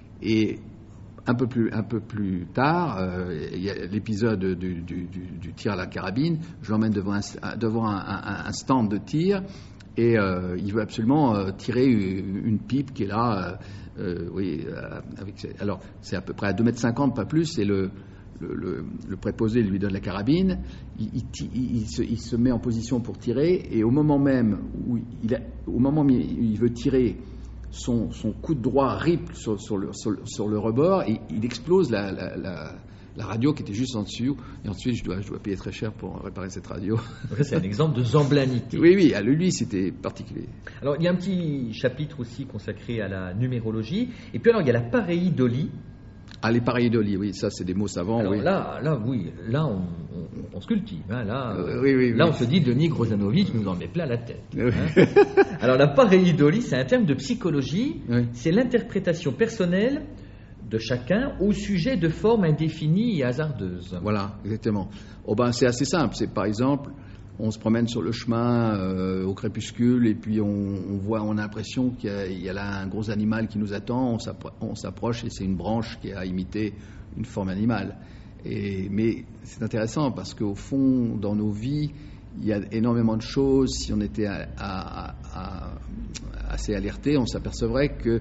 Et un peu plus, un peu plus tard, euh, il y a l'épisode du, du, du, du tir à la carabine, je l'emmène devant un, devant un, un, un stand de tir, et euh, il veut absolument euh, tirer une, une pipe qui est là. Euh, euh, oui, euh, avec, alors, c'est à peu près à deux mètres cinquante, pas plus, et le, le, le, le préposé lui donne la carabine, il, il, il, il, se, il se met en position pour tirer, et au moment même où il, a, au moment où il veut tirer, son, son coup de droit ripple sur, sur, le, sur, sur le rebord, et il explose la... la, la la radio qui était juste en dessous, et ensuite je dois, je dois payer très cher pour réparer cette radio. Donc ça, c'est un exemple de zamblanité. Oui, oui, à lui c'était particulier. Alors il y a un petit chapitre aussi consacré à la numérologie, et puis alors il y a la pareidolie. Ah, les pareidolie, oui, ça c'est des mots savants. Alors oui. là, là, oui, là on, on, on se cultive. Hein, là, Euh, oui, oui, là oui. on se dit Denis Grozanovic nous en met plein la tête. Oui. Hein. Alors la pareidolie, c'est un terme de psychologie, Oui. c'est l'interprétation personnelle de chacun au sujet de formes indéfinies et hasardeuses. Voilà, exactement. Oh ben, c'est assez simple. C'est par exemple, on se promène sur le chemin euh, au crépuscule et puis on, on voit, on a l'impression qu'il y a, il y a là un gros animal qui nous attend. On, s'appro- on s'approche et c'est une branche qui a imité une forme animale. Et, mais c'est intéressant parce qu'au fond, dans nos vies, il y a énormément de choses. Si on était à, à, à, assez alerté, on s'apercevrait que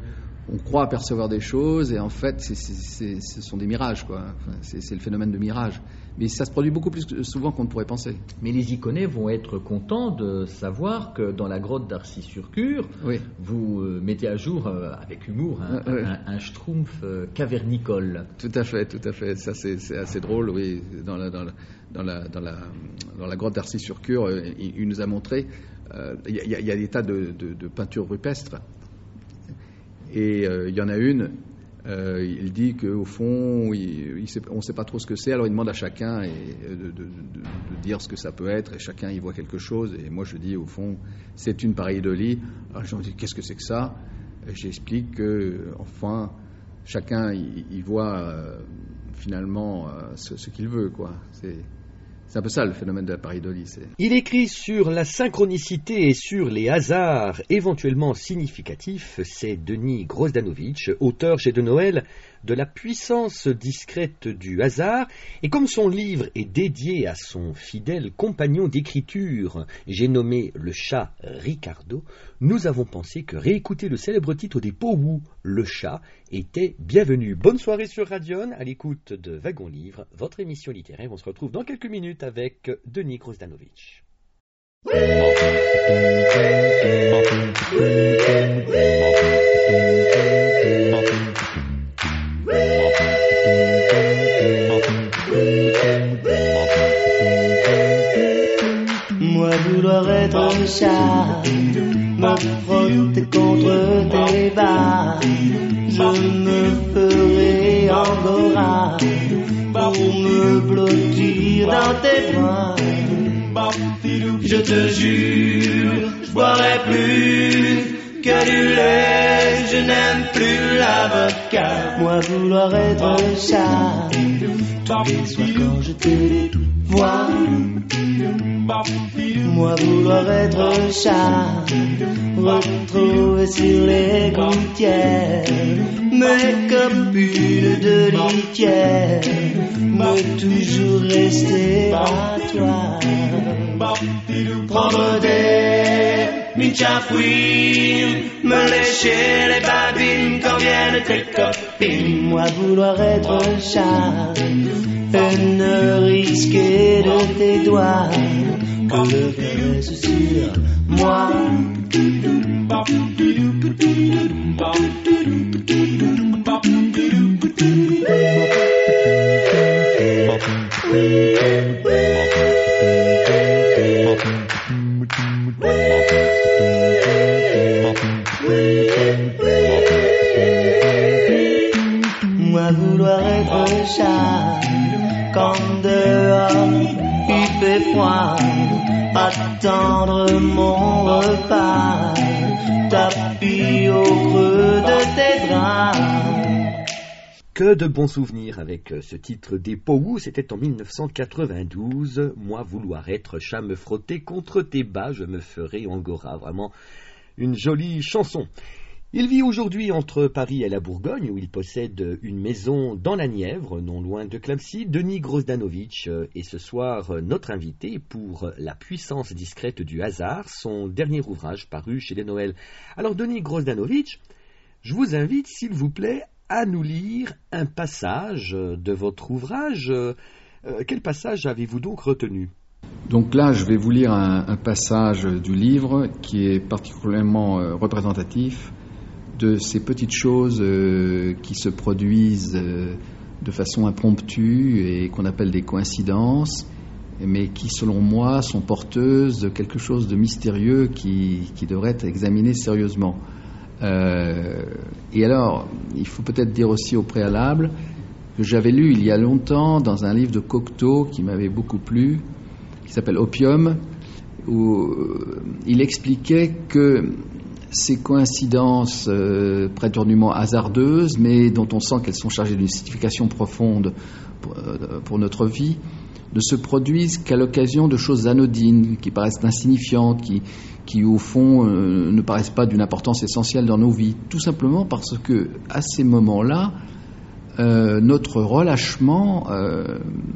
on croit apercevoir des choses et en fait c'est, c'est, c'est, ce sont des mirages, quoi. Enfin, c'est, c'est le phénomène de mirage. Mais ça se produit beaucoup plus souvent qu'on ne pourrait penser. Mais les Iconais vont être contents de savoir que dans la grotte d'Arcy-sur-Cure, oui. vous euh, mettez à jour euh, avec humour un, oui. un, un schtroumpf euh, cavernicole. Tout à fait, tout à fait. Ça c'est, c'est assez drôle, oui. Dans la, dans la, dans la, dans la, dans la grotte d'Arcy-sur-Cure, euh, il, il nous a montré, il euh, y, y, y a des tas de, de, de peintures rupestres. Et il euh, y en a une, euh, il dit qu'au fond, il, il sait, on ne sait pas trop ce que c'est, alors il demande à chacun et, de, de, de, de dire ce que ça peut être, et chacun y voit quelque chose, et moi je dis au fond, c'est une pareidolie. Alors les gens disent, qu'est-ce que c'est que ça? Et j'explique que, enfin, chacun y, y voit euh, finalement euh, ce, ce qu'il veut, quoi. C'est... C'est un peu ça le phénomène de la pareidolie. C'est... Il écrit sur la synchronicité et sur les hasards éventuellement significatifs. C'est Denis Grosdanovic, auteur chez De Noël de La puissance discrète du hasard. Et comme son livre est dédié à son fidèle compagnon d'écriture, j'ai nommé le chat Ricardo, nous avons pensé que réécouter le célèbre titre des Powwow, le chat, était bienvenu. Bonne soirée sur Radion, à l'écoute de Wagon Livre, votre émission littéraire. On se retrouve dans quelques minutes avec Denis Grosdanovic. Moi vouloir être un chat, me frotter contre tes bas, je me ferai angora pour me blottir dans tes bras. Je te jure, je boirai plus que du lait, je n'aime plus l'avocat. Moi vouloir être un chat, tous les soirs quand je te vois. Moi vouloir être un chat, retrouver sur les gouttières mes copines de litière, mais toujours rester à toi. Prendre des minchafouines, me lécher les babines quand viennent tes copines. Moi vouloir être un chat et ne risquer de tes doigts que le caresse sur moi. Moi vouloir être un chat quand dehors il fait froid, attendre mon repas, tapis au creux de tes draps. Que de bons souvenirs avec ce titre des Powwow, c'était en dix-neuf cent quatre-vingt-douze. Moi vouloir être chat, me frotter contre tes bas, je me ferai angora. Vraiment une jolie chanson. Il vit aujourd'hui entre Paris et la Bourgogne, où il possède une maison dans la Nièvre, non loin de Clamecy. Denis Grosdanovic est ce soir notre invité pour La puissance discrète du hasard, son dernier ouvrage paru chez De Noël. Alors Denis Grosdanovic, je vous invite, s'il vous plaît, à nous lire un passage de votre ouvrage. Euh, quel passage avez-vous donc retenu ? Donc là, je vais vous lire un, un passage du livre qui est particulièrement euh, représentatif de ces petites choses euh, qui se produisent euh, de façon impromptue et qu'on appelle des coïncidences, mais qui, selon moi, sont porteuses de quelque chose de mystérieux qui, qui devrait être examiné sérieusement. Euh, et alors, il faut peut-être dire aussi au préalable que j'avais lu il y a longtemps dans un livre de Cocteau qui m'avait beaucoup plu, qui s'appelle Opium, où euh, il expliquait que ces coïncidences euh, prétendument hasardeuses, mais dont on sent qu'elles sont chargées d'une signification profonde pour, euh, pour notre vie, ne se produisent qu'à l'occasion de choses anodines, qui paraissent insignifiantes, qui, qui au fond euh, ne paraissent pas d'une importance essentielle dans nos vies, tout simplement parce que à ces moments-là, euh, notre relâchement euh,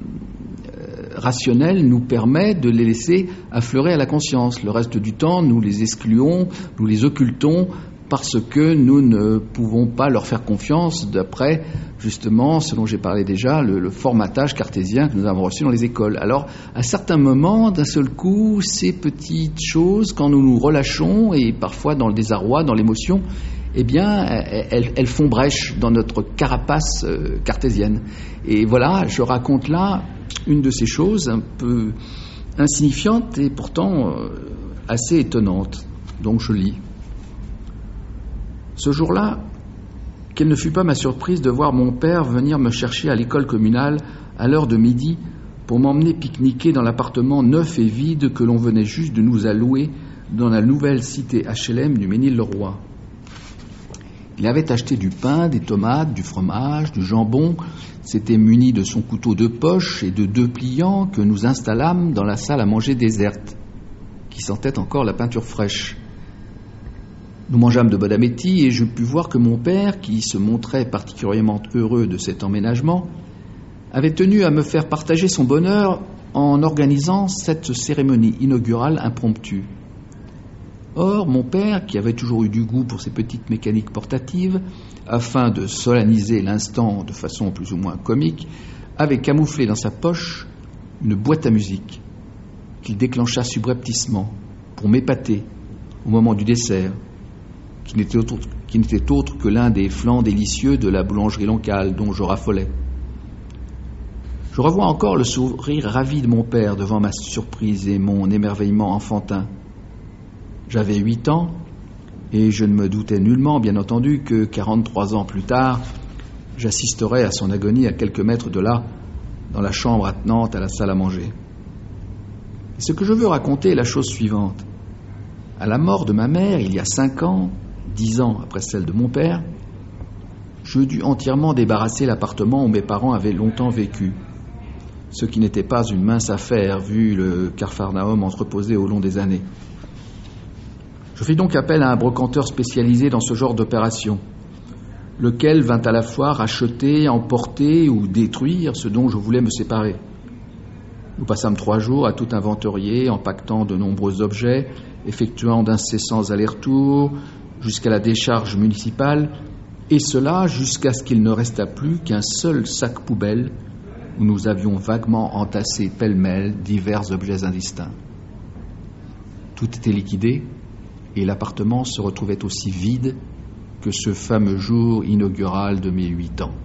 rationnel nous permet de les laisser affleurer à la conscience. Le reste du temps, nous les excluons, nous les occultons parce que nous ne pouvons pas leur faire confiance d'après, justement, ce dont j'ai parlé déjà, le, le formatage cartésien que nous avons reçu dans les écoles. Alors, à certains moments, d'un seul coup, ces petites choses, quand nous nous relâchons, et parfois dans le désarroi, dans l'émotion, eh bien, elles, elles font brèche dans notre carapace euh, cartésienne. Et voilà, je raconte là une de ces choses un peu insignifiante et pourtant euh, assez étonnante. Donc je lis. Ce jour-là, quelle ne fut pas ma surprise de voir mon père venir me chercher à l'école communale à l'heure de midi pour m'emmener pique-niquer dans l'appartement neuf et vide que l'on venait juste de nous allouer dans la nouvelle cité H L M du Mesnil-le-Roi. Il avait acheté du pain, des tomates, du fromage, du jambon, s'était muni de son couteau de poche et de deux pliants que nous installâmes dans la salle à manger déserte, qui sentait encore la peinture fraîche. Nous mangeâmes de bon appétit et je pus voir que mon père, qui se montrait particulièrement heureux de cet emménagement, avait tenu à me faire partager son bonheur en organisant cette cérémonie inaugurale impromptue. Or, mon père, qui avait toujours eu du goût pour ces petites mécaniques portatives, afin de solenniser l'instant de façon plus ou moins comique, avait camouflé dans sa poche une boîte à musique qu'il déclencha subrepticement pour m'épater au moment du dessert, qui n'était autre, qui n'était autre que l'un des flancs délicieux de la boulangerie locale dont je raffolais. Je revois encore le sourire ravi de mon père devant ma surprise et mon émerveillement enfantin. J'avais huit ans, et je ne me doutais nullement, bien entendu, que quarante-trois ans plus tard, j'assisterais à son agonie à quelques mètres de là, dans la chambre attenante à la salle à manger. Et ce que je veux raconter est la chose suivante. À la mort de ma mère, il y a cinq ans, dix ans après celle de mon père, je dus entièrement débarrasser l'appartement où mes parents avaient longtemps vécu, ce qui n'était pas une mince affaire, vu le capharnaüm entreposé au long des années. Je fis donc appel à un brocanteur spécialisé dans ce genre d'opération, lequel vint à la fois racheter, emporter ou détruire ce dont je voulais me séparer. Nous passâmes trois jours à tout inventorier, empaquetant de nombreux objets, effectuant d'incessants allers-retours jusqu'à la décharge municipale, et cela jusqu'à ce qu'il ne restât plus qu'un seul sac poubelle où nous avions vaguement entassé pêle-mêle divers objets indistincts. Tout était liquidé, et l'appartement se retrouvait aussi vide que ce fameux jour inaugural de mes huit ans.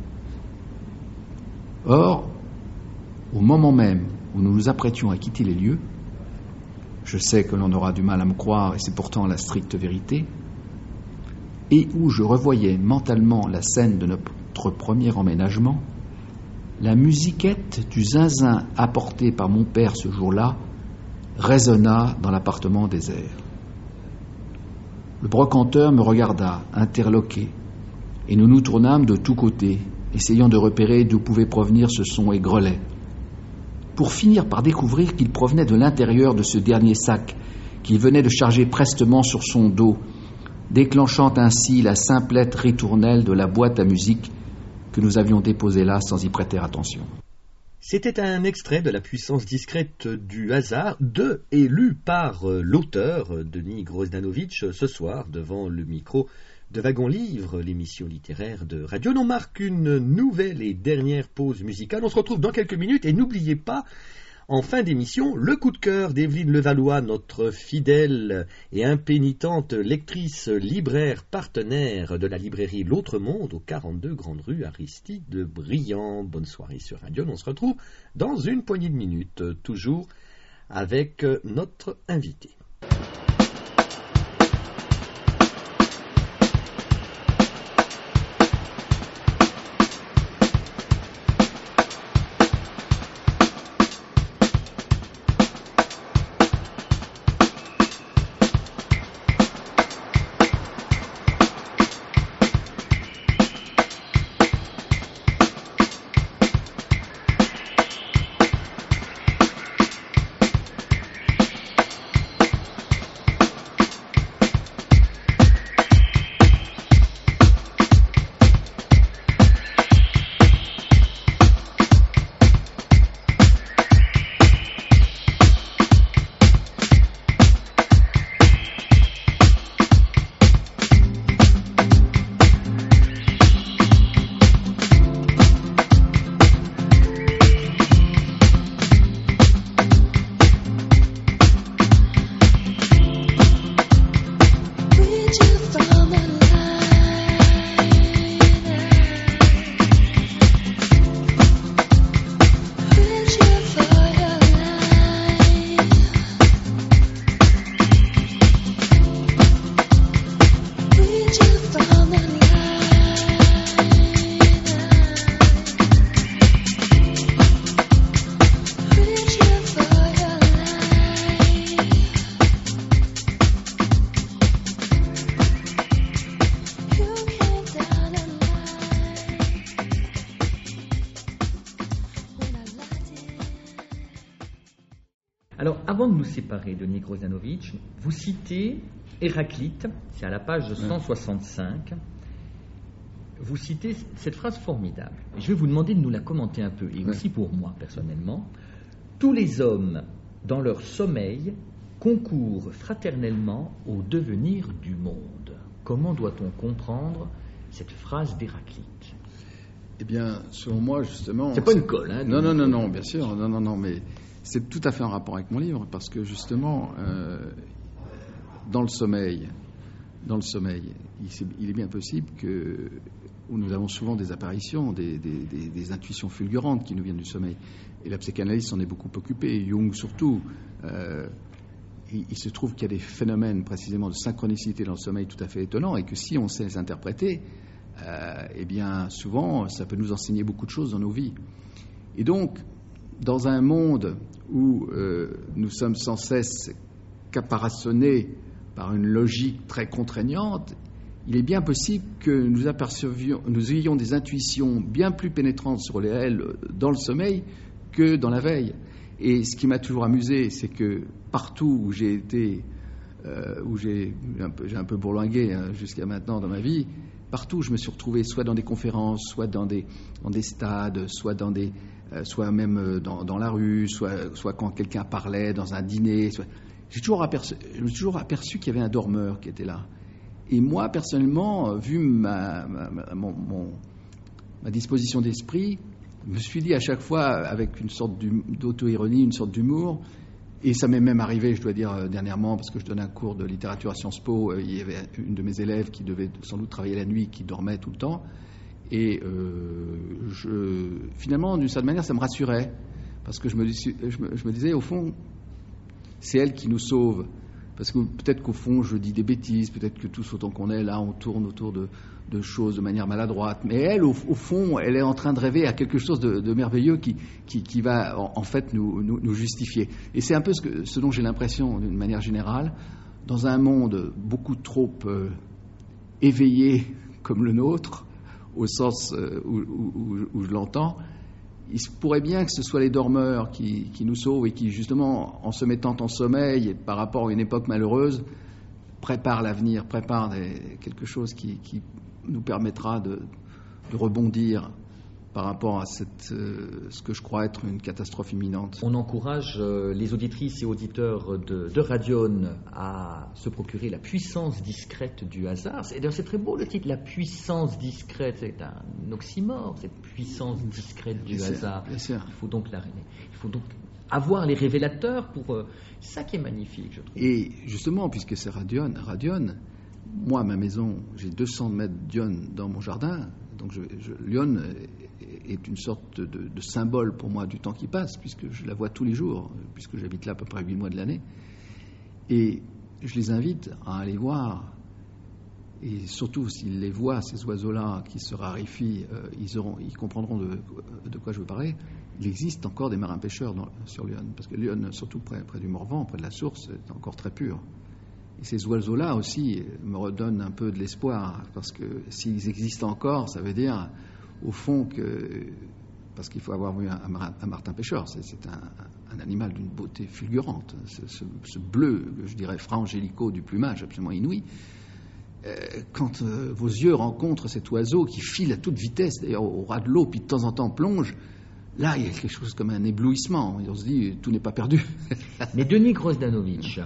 Or, au moment même où nous nous apprêtions à quitter les lieux, je sais que l'on aura du mal à me croire, et c'est pourtant la stricte vérité, et où je revoyais mentalement la scène de notre premier emménagement, la musiquette du zinzin apporté par mon père ce jour-là résonna dans l'appartement désert. Le brocanteur me regarda, interloqué, et nous nous tournâmes de tous côtés, essayant de repérer d'où pouvait provenir ce son aigrelet, pour finir par découvrir qu'il provenait de l'intérieur de ce dernier sac qu'il venait de charger prestement sur son dos, déclenchant ainsi la simplette ritournelle de la boîte à musique que nous avions déposée là sans y prêter attention. C'était un extrait de La puissance discrète du hasard, de et lu par l'auteur, Denis Grozdanovitch, ce soir, devant le micro de Wagon Livre, l'émission littéraire de Radio. On marque une nouvelle et dernière pause musicale. On se retrouve dans quelques minutes et n'oubliez pas, en fin d'émission, le coup de cœur d'Evelyne Levallois, notre fidèle et impénitente lectrice libraire partenaire de la librairie L'Autre Monde au quarante-deux Grande Rue Aristide Briand. Bonne soirée sur Radio. On se retrouve dans une poignée de minutes, toujours avec notre invité. avant de nous séparer, Denis Grosdanovic, vous citez Héraclite, c'est à la page cent soixante-cinq, vous citez cette phrase formidable. Et je vais vous demander de nous la commenter un peu, et Ouais. aussi pour moi, personnellement. Tous les hommes, dans leur sommeil, concourent fraternellement au devenir du monde. Comment doit-on comprendre cette phrase d'Héraclite? Eh bien, selon moi, justement... C'est pas une colle, hein? Non, non, non, non, bien sûr, non, non, non, mais c'est tout à fait en rapport avec mon livre, parce que justement, euh, dans le sommeil, dans le sommeil, il, c'est- il est bien possible que où nous avons souvent des apparitions, des, des- des- des intuitions fulgurantes qui nous viennent du sommeil. Et la psychanalyse s'en est beaucoup occupée, Jung surtout. Euh, il, il se trouve qu'il y a des phénomènes précisément de synchronicité dans le sommeil tout à fait étonnants, et que si on sait les interpréter, euh, eh bien souvent ça peut nous enseigner beaucoup de choses dans nos vies. Et donc, dans un monde où euh, nous sommes sans cesse caparaçonnés par une logique très contraignante, il est bien possible que nous apercevions, nous ayons des intuitions bien plus pénétrantes sur les réels dans le sommeil que dans la veille. Et ce qui m'a toujours amusé, c'est que partout où j'ai été, euh, où j'ai un peu, j'ai un peu bourlingué hein, jusqu'à maintenant dans ma vie, partout je me suis retrouvé soit dans des conférences, soit dans des, dans des stades, soit dans des, euh, soit même dans, dans la rue, soit, soit quand quelqu'un parlait dans un dîner. Soit... J'ai toujours aperçu, je me suis toujours aperçu qu'il y avait un dormeur qui était là. Et moi, personnellement, vu ma, ma, ma, mon, mon, ma disposition d'esprit, je me suis dit à chaque fois, avec une sorte d'auto-ironie, une sorte d'humour, et ça m'est même arrivé, je dois dire, dernièrement, parce que je donne un cours de littérature à Sciences Po, il y avait une de mes élèves qui devait sans doute travailler la nuit, qui dormait tout le temps, et euh, je, finalement, d'une certaine manière, ça me rassurait, parce que je me, je me, je me disais, au fond, c'est elle qui nous sauve. Parce que peut-être qu'au fond, je dis des bêtises, peut-être que tous autant qu'on est, là, on tourne autour de, de choses de manière maladroite. Mais elle, au, au fond, elle est en train de rêver à quelque chose de, de merveilleux qui, qui, qui va, en, en fait, nous, nous, nous justifier. Et c'est un peu ce, que, ce dont j'ai l'impression, d'une manière générale, dans un monde beaucoup trop euh, éveillé comme le nôtre, au sens euh, où, où, où je l'entends, il se pourrait bien que ce soit les dormeurs qui, qui nous sauvent et qui, justement, en se mettant en sommeil, et par rapport à une époque malheureuse, préparent l'avenir, préparent des, quelque chose qui, qui nous permettra de, de rebondir par rapport à cette, euh, ce que je crois être une catastrophe imminente. On encourage euh, les auditrices et auditeurs de, de Radion à se procurer La puissance discrète du hasard. C'est, d'ailleurs, c'est très beau le titre, La puissance discrète. C'est un oxymore, cette puissance discrète du Bien sûr, hasard. bien sûr. Il faut donc la, il faut donc avoir les révélateurs pour. Euh, c'est ça qui est magnifique, je trouve. Et justement, puisque c'est Radion, Radion, moi, ma maison, j'ai deux cents mètres d'Ion dans mon jardin. Donc, je, je, Lyon est une sorte de, de symbole pour moi du temps qui passe, puisque je la vois tous les jours, puisque j'habite là à peu près huit mois de l'année. Et je les invite à aller voir, et surtout s'ils les voient, ces oiseaux-là qui se raréfient, euh, ils, auront, ils comprendront de, de quoi je veux parler. Il existe encore des marins-pêcheurs dans, sur Lyon, parce que Lyon, surtout près, près du Morvan, près de la source, est encore très pur. Et ces oiseaux-là aussi me redonnent un peu de l'espoir, parce que s'ils existent encore, ça veut dire, au fond, que... Parce qu'il faut avoir vu un, un martin-pêcheur, c'est, c'est un, un animal d'une beauté fulgurante, ce, ce, ce bleu, je dirais, frangélico du plumage, absolument inouï. Euh, quand euh, vos yeux rencontrent cet oiseau qui file à toute vitesse, d'ailleurs au ras de l'eau, puis de temps en temps plonge, là, il y a quelque chose comme un éblouissement. Et on se dit, tout n'est pas perdu. Mais Denis Grosdanovic,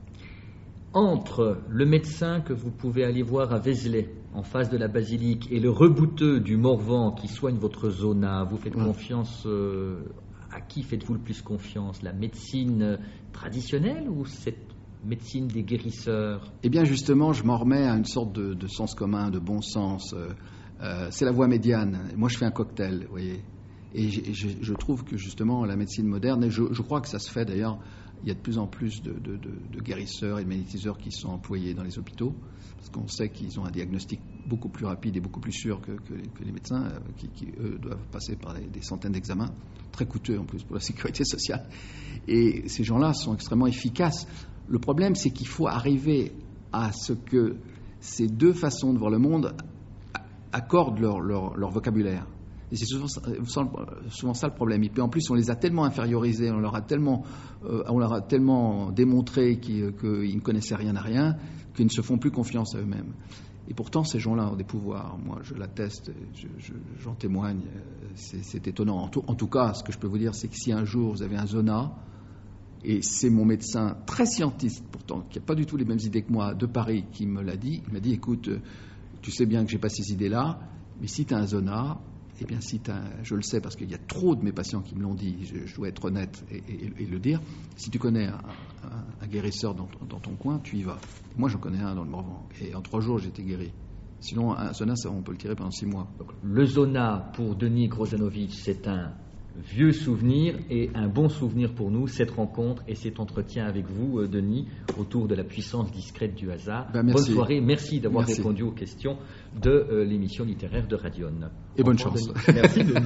entre le médecin que vous pouvez aller voir à Vézelay, en face de la basilique, et le rebouteux du Morvan qui soigne votre zona, vous faites ouais. confiance euh, à qui faites-vous le plus confiance? La médecine traditionnelle ou cette médecine des guérisseurs? Eh bien, justement, je m'en remets à une sorte de, de sens commun, de bon sens. Euh, euh, c'est la voie médiane. Moi, je fais un cocktail, vous voyez. Et je, je, je trouve que, justement, la médecine moderne, et je, je crois que ça se fait d'ailleurs, il y a de plus en plus de, de, de, de guérisseurs et de magnétiseurs qui sont employés dans les hôpitaux, parce qu'on sait qu'ils ont un diagnostic beaucoup plus rapide et beaucoup plus sûr que, que, les, que les médecins, euh, qui, qui, eux, doivent passer par des, des centaines d'examens, très coûteux en plus pour la sécurité sociale. Et ces gens-là sont extrêmement efficaces. Le problème, c'est qu'il faut arriver à ce que ces deux façons de voir le monde accordent leur, leur, leur vocabulaire. Et c'est souvent, souvent ça le problème. Et puis en plus, on les a tellement infériorisés, on leur a tellement, euh, on leur a tellement démontré qu'ils, qu'ils ne connaissaient rien à rien, qu'ils ne se font plus confiance à eux-mêmes. Et pourtant, ces gens-là ont des pouvoirs. Moi, je l'atteste, je, je, j'en témoigne. C'est, c'est étonnant. En tout, en tout cas, ce que je peux vous dire, c'est que si un jour vous avez un zona, et c'est mon médecin très scientiste, pourtant, qui n'a pas du tout les mêmes idées que moi, de Paris, qui me l'a dit, il m'a dit, écoute, tu sais bien que j'ai pas ces idées-là, mais si tu as un zona, eh bien, si t'as, je le sais parce qu'il y a trop de mes patients qui me l'ont dit, je, je dois être honnête et, et, et le dire, si tu connais un, un, un guérisseur dans, dans ton coin, tu y vas. Moi, j'en connais un dans le Morvan, et en trois jours, j'étais guéri. Sinon, un zona, ça, on peut le tirer pendant six mois. Donc, le zona, pour Denis Grozanovic, c'est un vieux souvenir et un bon souvenir pour nous, cette rencontre et cet entretien avec vous, Denis, autour de la puissance discrète du hasard. Ben, bonne soirée, merci d'avoir merci. répondu aux questions de euh, l'émission littéraire de Radion. Et bonne chance. Denis. Merci Denis.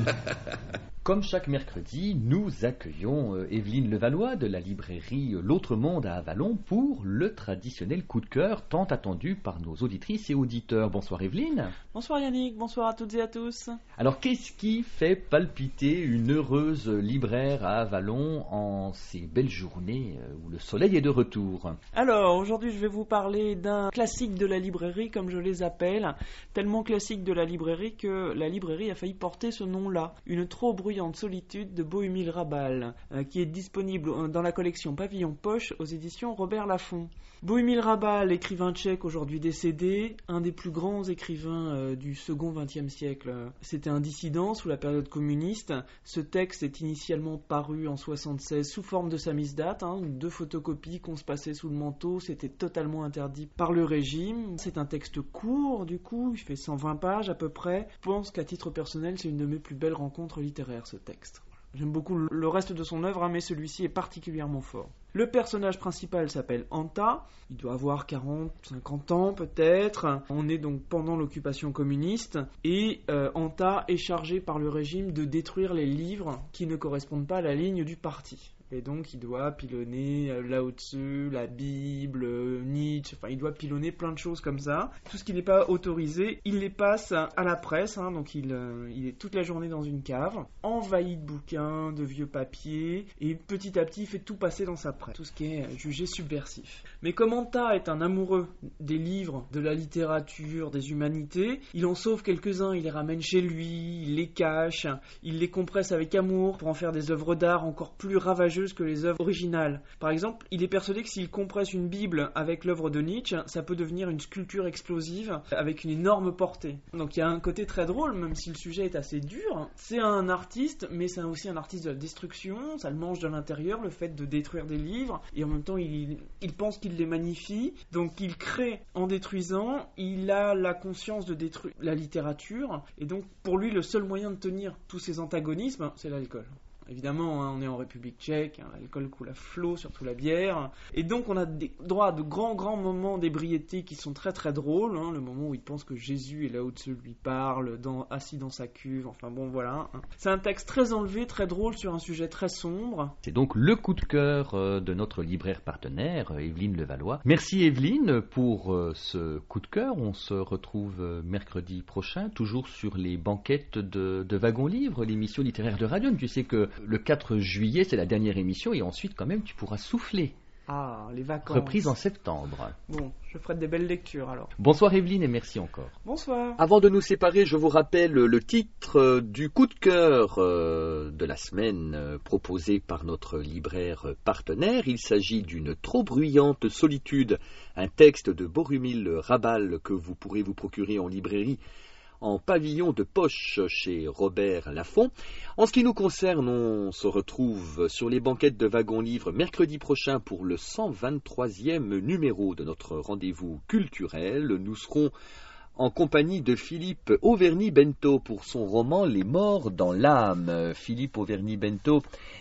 Comme chaque mercredi, nous accueillons euh, Evelyne Levallois de la librairie L'Autre Monde à Avallon pour le traditionnel coup de cœur tant attendu par nos auditrices et auditeurs. Bonsoir Evelyne. Bonsoir Yannick, bonsoir à toutes et à tous. Alors qu'est-ce qui fait palpiter une heureuse libraire à Avallon en ces belles journées où le soleil est de retour? Alors aujourd'hui je vais vous parler d'un classique de la librairie comme je les appelle, tellement classique de la librairie que la librairie a failli porter ce nom-là, une trop bruyante solitude de Bohumil Hrabal, euh, qui est disponible dans la collection Pavillon Poche aux éditions Robert Laffont. Bohumil Hrabal, écrivain tchèque aujourd'hui décédé, un des plus grands écrivains euh, du second vingtième siècle. C'était un dissident sous la période communiste. Ce texte est initialement paru en soixante-seize sous forme de samizdat, hein, deux photocopies qu'on se passait sous le manteau, c'était totalement interdit par le régime. C'est un texte court, du coup, il fait cent vingt pages à peu près. Je pense qu'à titre personnel, c'est une de mes plus belles rencontres littéraires, ce texte. J'aime beaucoup le reste de son œuvre, hein, mais celui-ci est particulièrement fort. Le personnage principal s'appelle Anta, il doit avoir quarante, cinquante ans peut-être. On est donc pendant l'occupation communiste, et euh, Anta est chargé par le régime de détruire les livres qui ne correspondent pas à la ligne du parti. Et donc il doit pilonner euh, Lao Tzu, la Bible, euh, Nietzsche, enfin il doit pilonner plein de choses comme ça. Tout ce qui n'est pas autorisé, il les passe à la presse, hein, donc il, euh, il est toute la journée dans une cave, envahi de bouquins, de vieux papiers, et petit à petit il fait tout passer dans sa presse, tout ce qui est jugé subversif. Mais comme Anta est un amoureux des livres, de la littérature, des humanités, il en sauve quelques-uns, il les ramène chez lui, il les cache, il les compresse avec amour pour en faire des œuvres d'art encore plus ravageuses que les œuvres originales. Par exemple, il est persuadé que s'il compresse une Bible avec l'œuvre de Nietzsche, ça peut devenir une sculpture explosive avec une énorme portée. Donc il y a un côté très drôle, même si le sujet est assez dur. C'est un artiste, mais c'est aussi un artiste de la destruction, ça le mange de l'intérieur, le fait de détruire des livres, et en même temps il, il pense qu'il les magnifie, donc il crée en détruisant, il a la conscience de détruire la littérature, et donc pour lui le seul moyen de tenir tous ces antagonismes, c'est l'alcool. Évidemment, hein, on est en République tchèque, hein, l'alcool coule à flot, surtout la bière. Et donc, on a des, droit à de grands, grands moments d'ébriété qui sont très, très drôles. Hein, le moment où il pense que Jésus est là au-dessus lui parle, dans, assis dans sa cuve. Enfin bon, voilà. Hein. C'est un texte très enlevé, très drôle sur un sujet très sombre. C'est donc le coup de cœur euh, de notre libraire partenaire, euh, Evelyne Levallois. Merci Evelyne pour euh, ce coup de cœur. On se retrouve euh, mercredi prochain, toujours sur les banquettes de, de Wagon Livre, l'émission littéraire de Radion. Tu sais que le quatre juillet, c'est la dernière émission, et ensuite, quand même, tu pourras souffler. Ah, les vacances. Reprise en septembre. Bon, je ferai des belles lectures, alors. Bonsoir Evelyne, et merci encore. Bonsoir. Avant de nous séparer, je vous rappelle le titre du coup de cœur de la semaine proposé par notre libraire partenaire. Il s'agit d'une trop bruyante solitude, un texte de Bohumil Hrabal que vous pourrez vous procurer en librairie en pavillon de poche chez Robert Laffont. En ce qui nous concerne, on se retrouve sur les banquettes de Wagon Livre mercredi prochain pour le cent vingt-troisième numéro de notre rendez-vous culturel. Nous serons en compagnie de Philippe Auvergne-Bento pour son roman Les Morts dans l'âme. Philippe Auvergne-Bento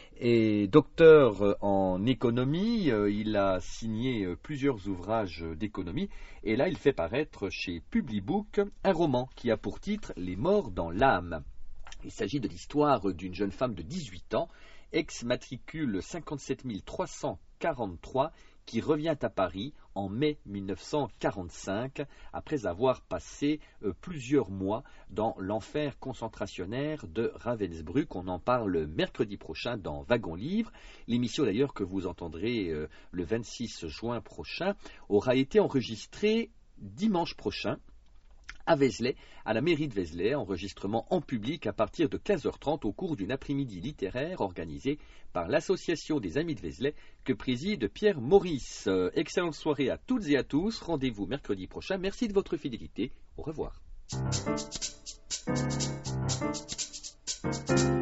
est docteur en économie, il a signé plusieurs ouvrages d'économie, et là il fait paraître chez Publibook un roman qui a pour titre Les Morts dans l'âme. Il s'agit de l'histoire d'une jeune femme de dix-huit ans, ex-matricule cinquante-sept mille trois cent quarante-trois, qui revient à Paris en mai mille neuf cent quarante-cinq, après avoir passé euh, plusieurs mois dans l'enfer concentrationnaire de Ravensbrück. On en parle mercredi prochain dans Wagon Livre. L'émission d'ailleurs que vous entendrez euh, le vingt-six juin prochain aura été enregistrée dimanche prochain à Vézelay, à la mairie de Vézelay, enregistrement en public à partir de quinze heures trente au cours d'une après-midi littéraire organisée par l'Association des Amis de Vézelay que préside Pierre Maurice. Euh, excellente soirée à toutes et à tous, rendez-vous mercredi prochain, merci de votre fidélité, au revoir.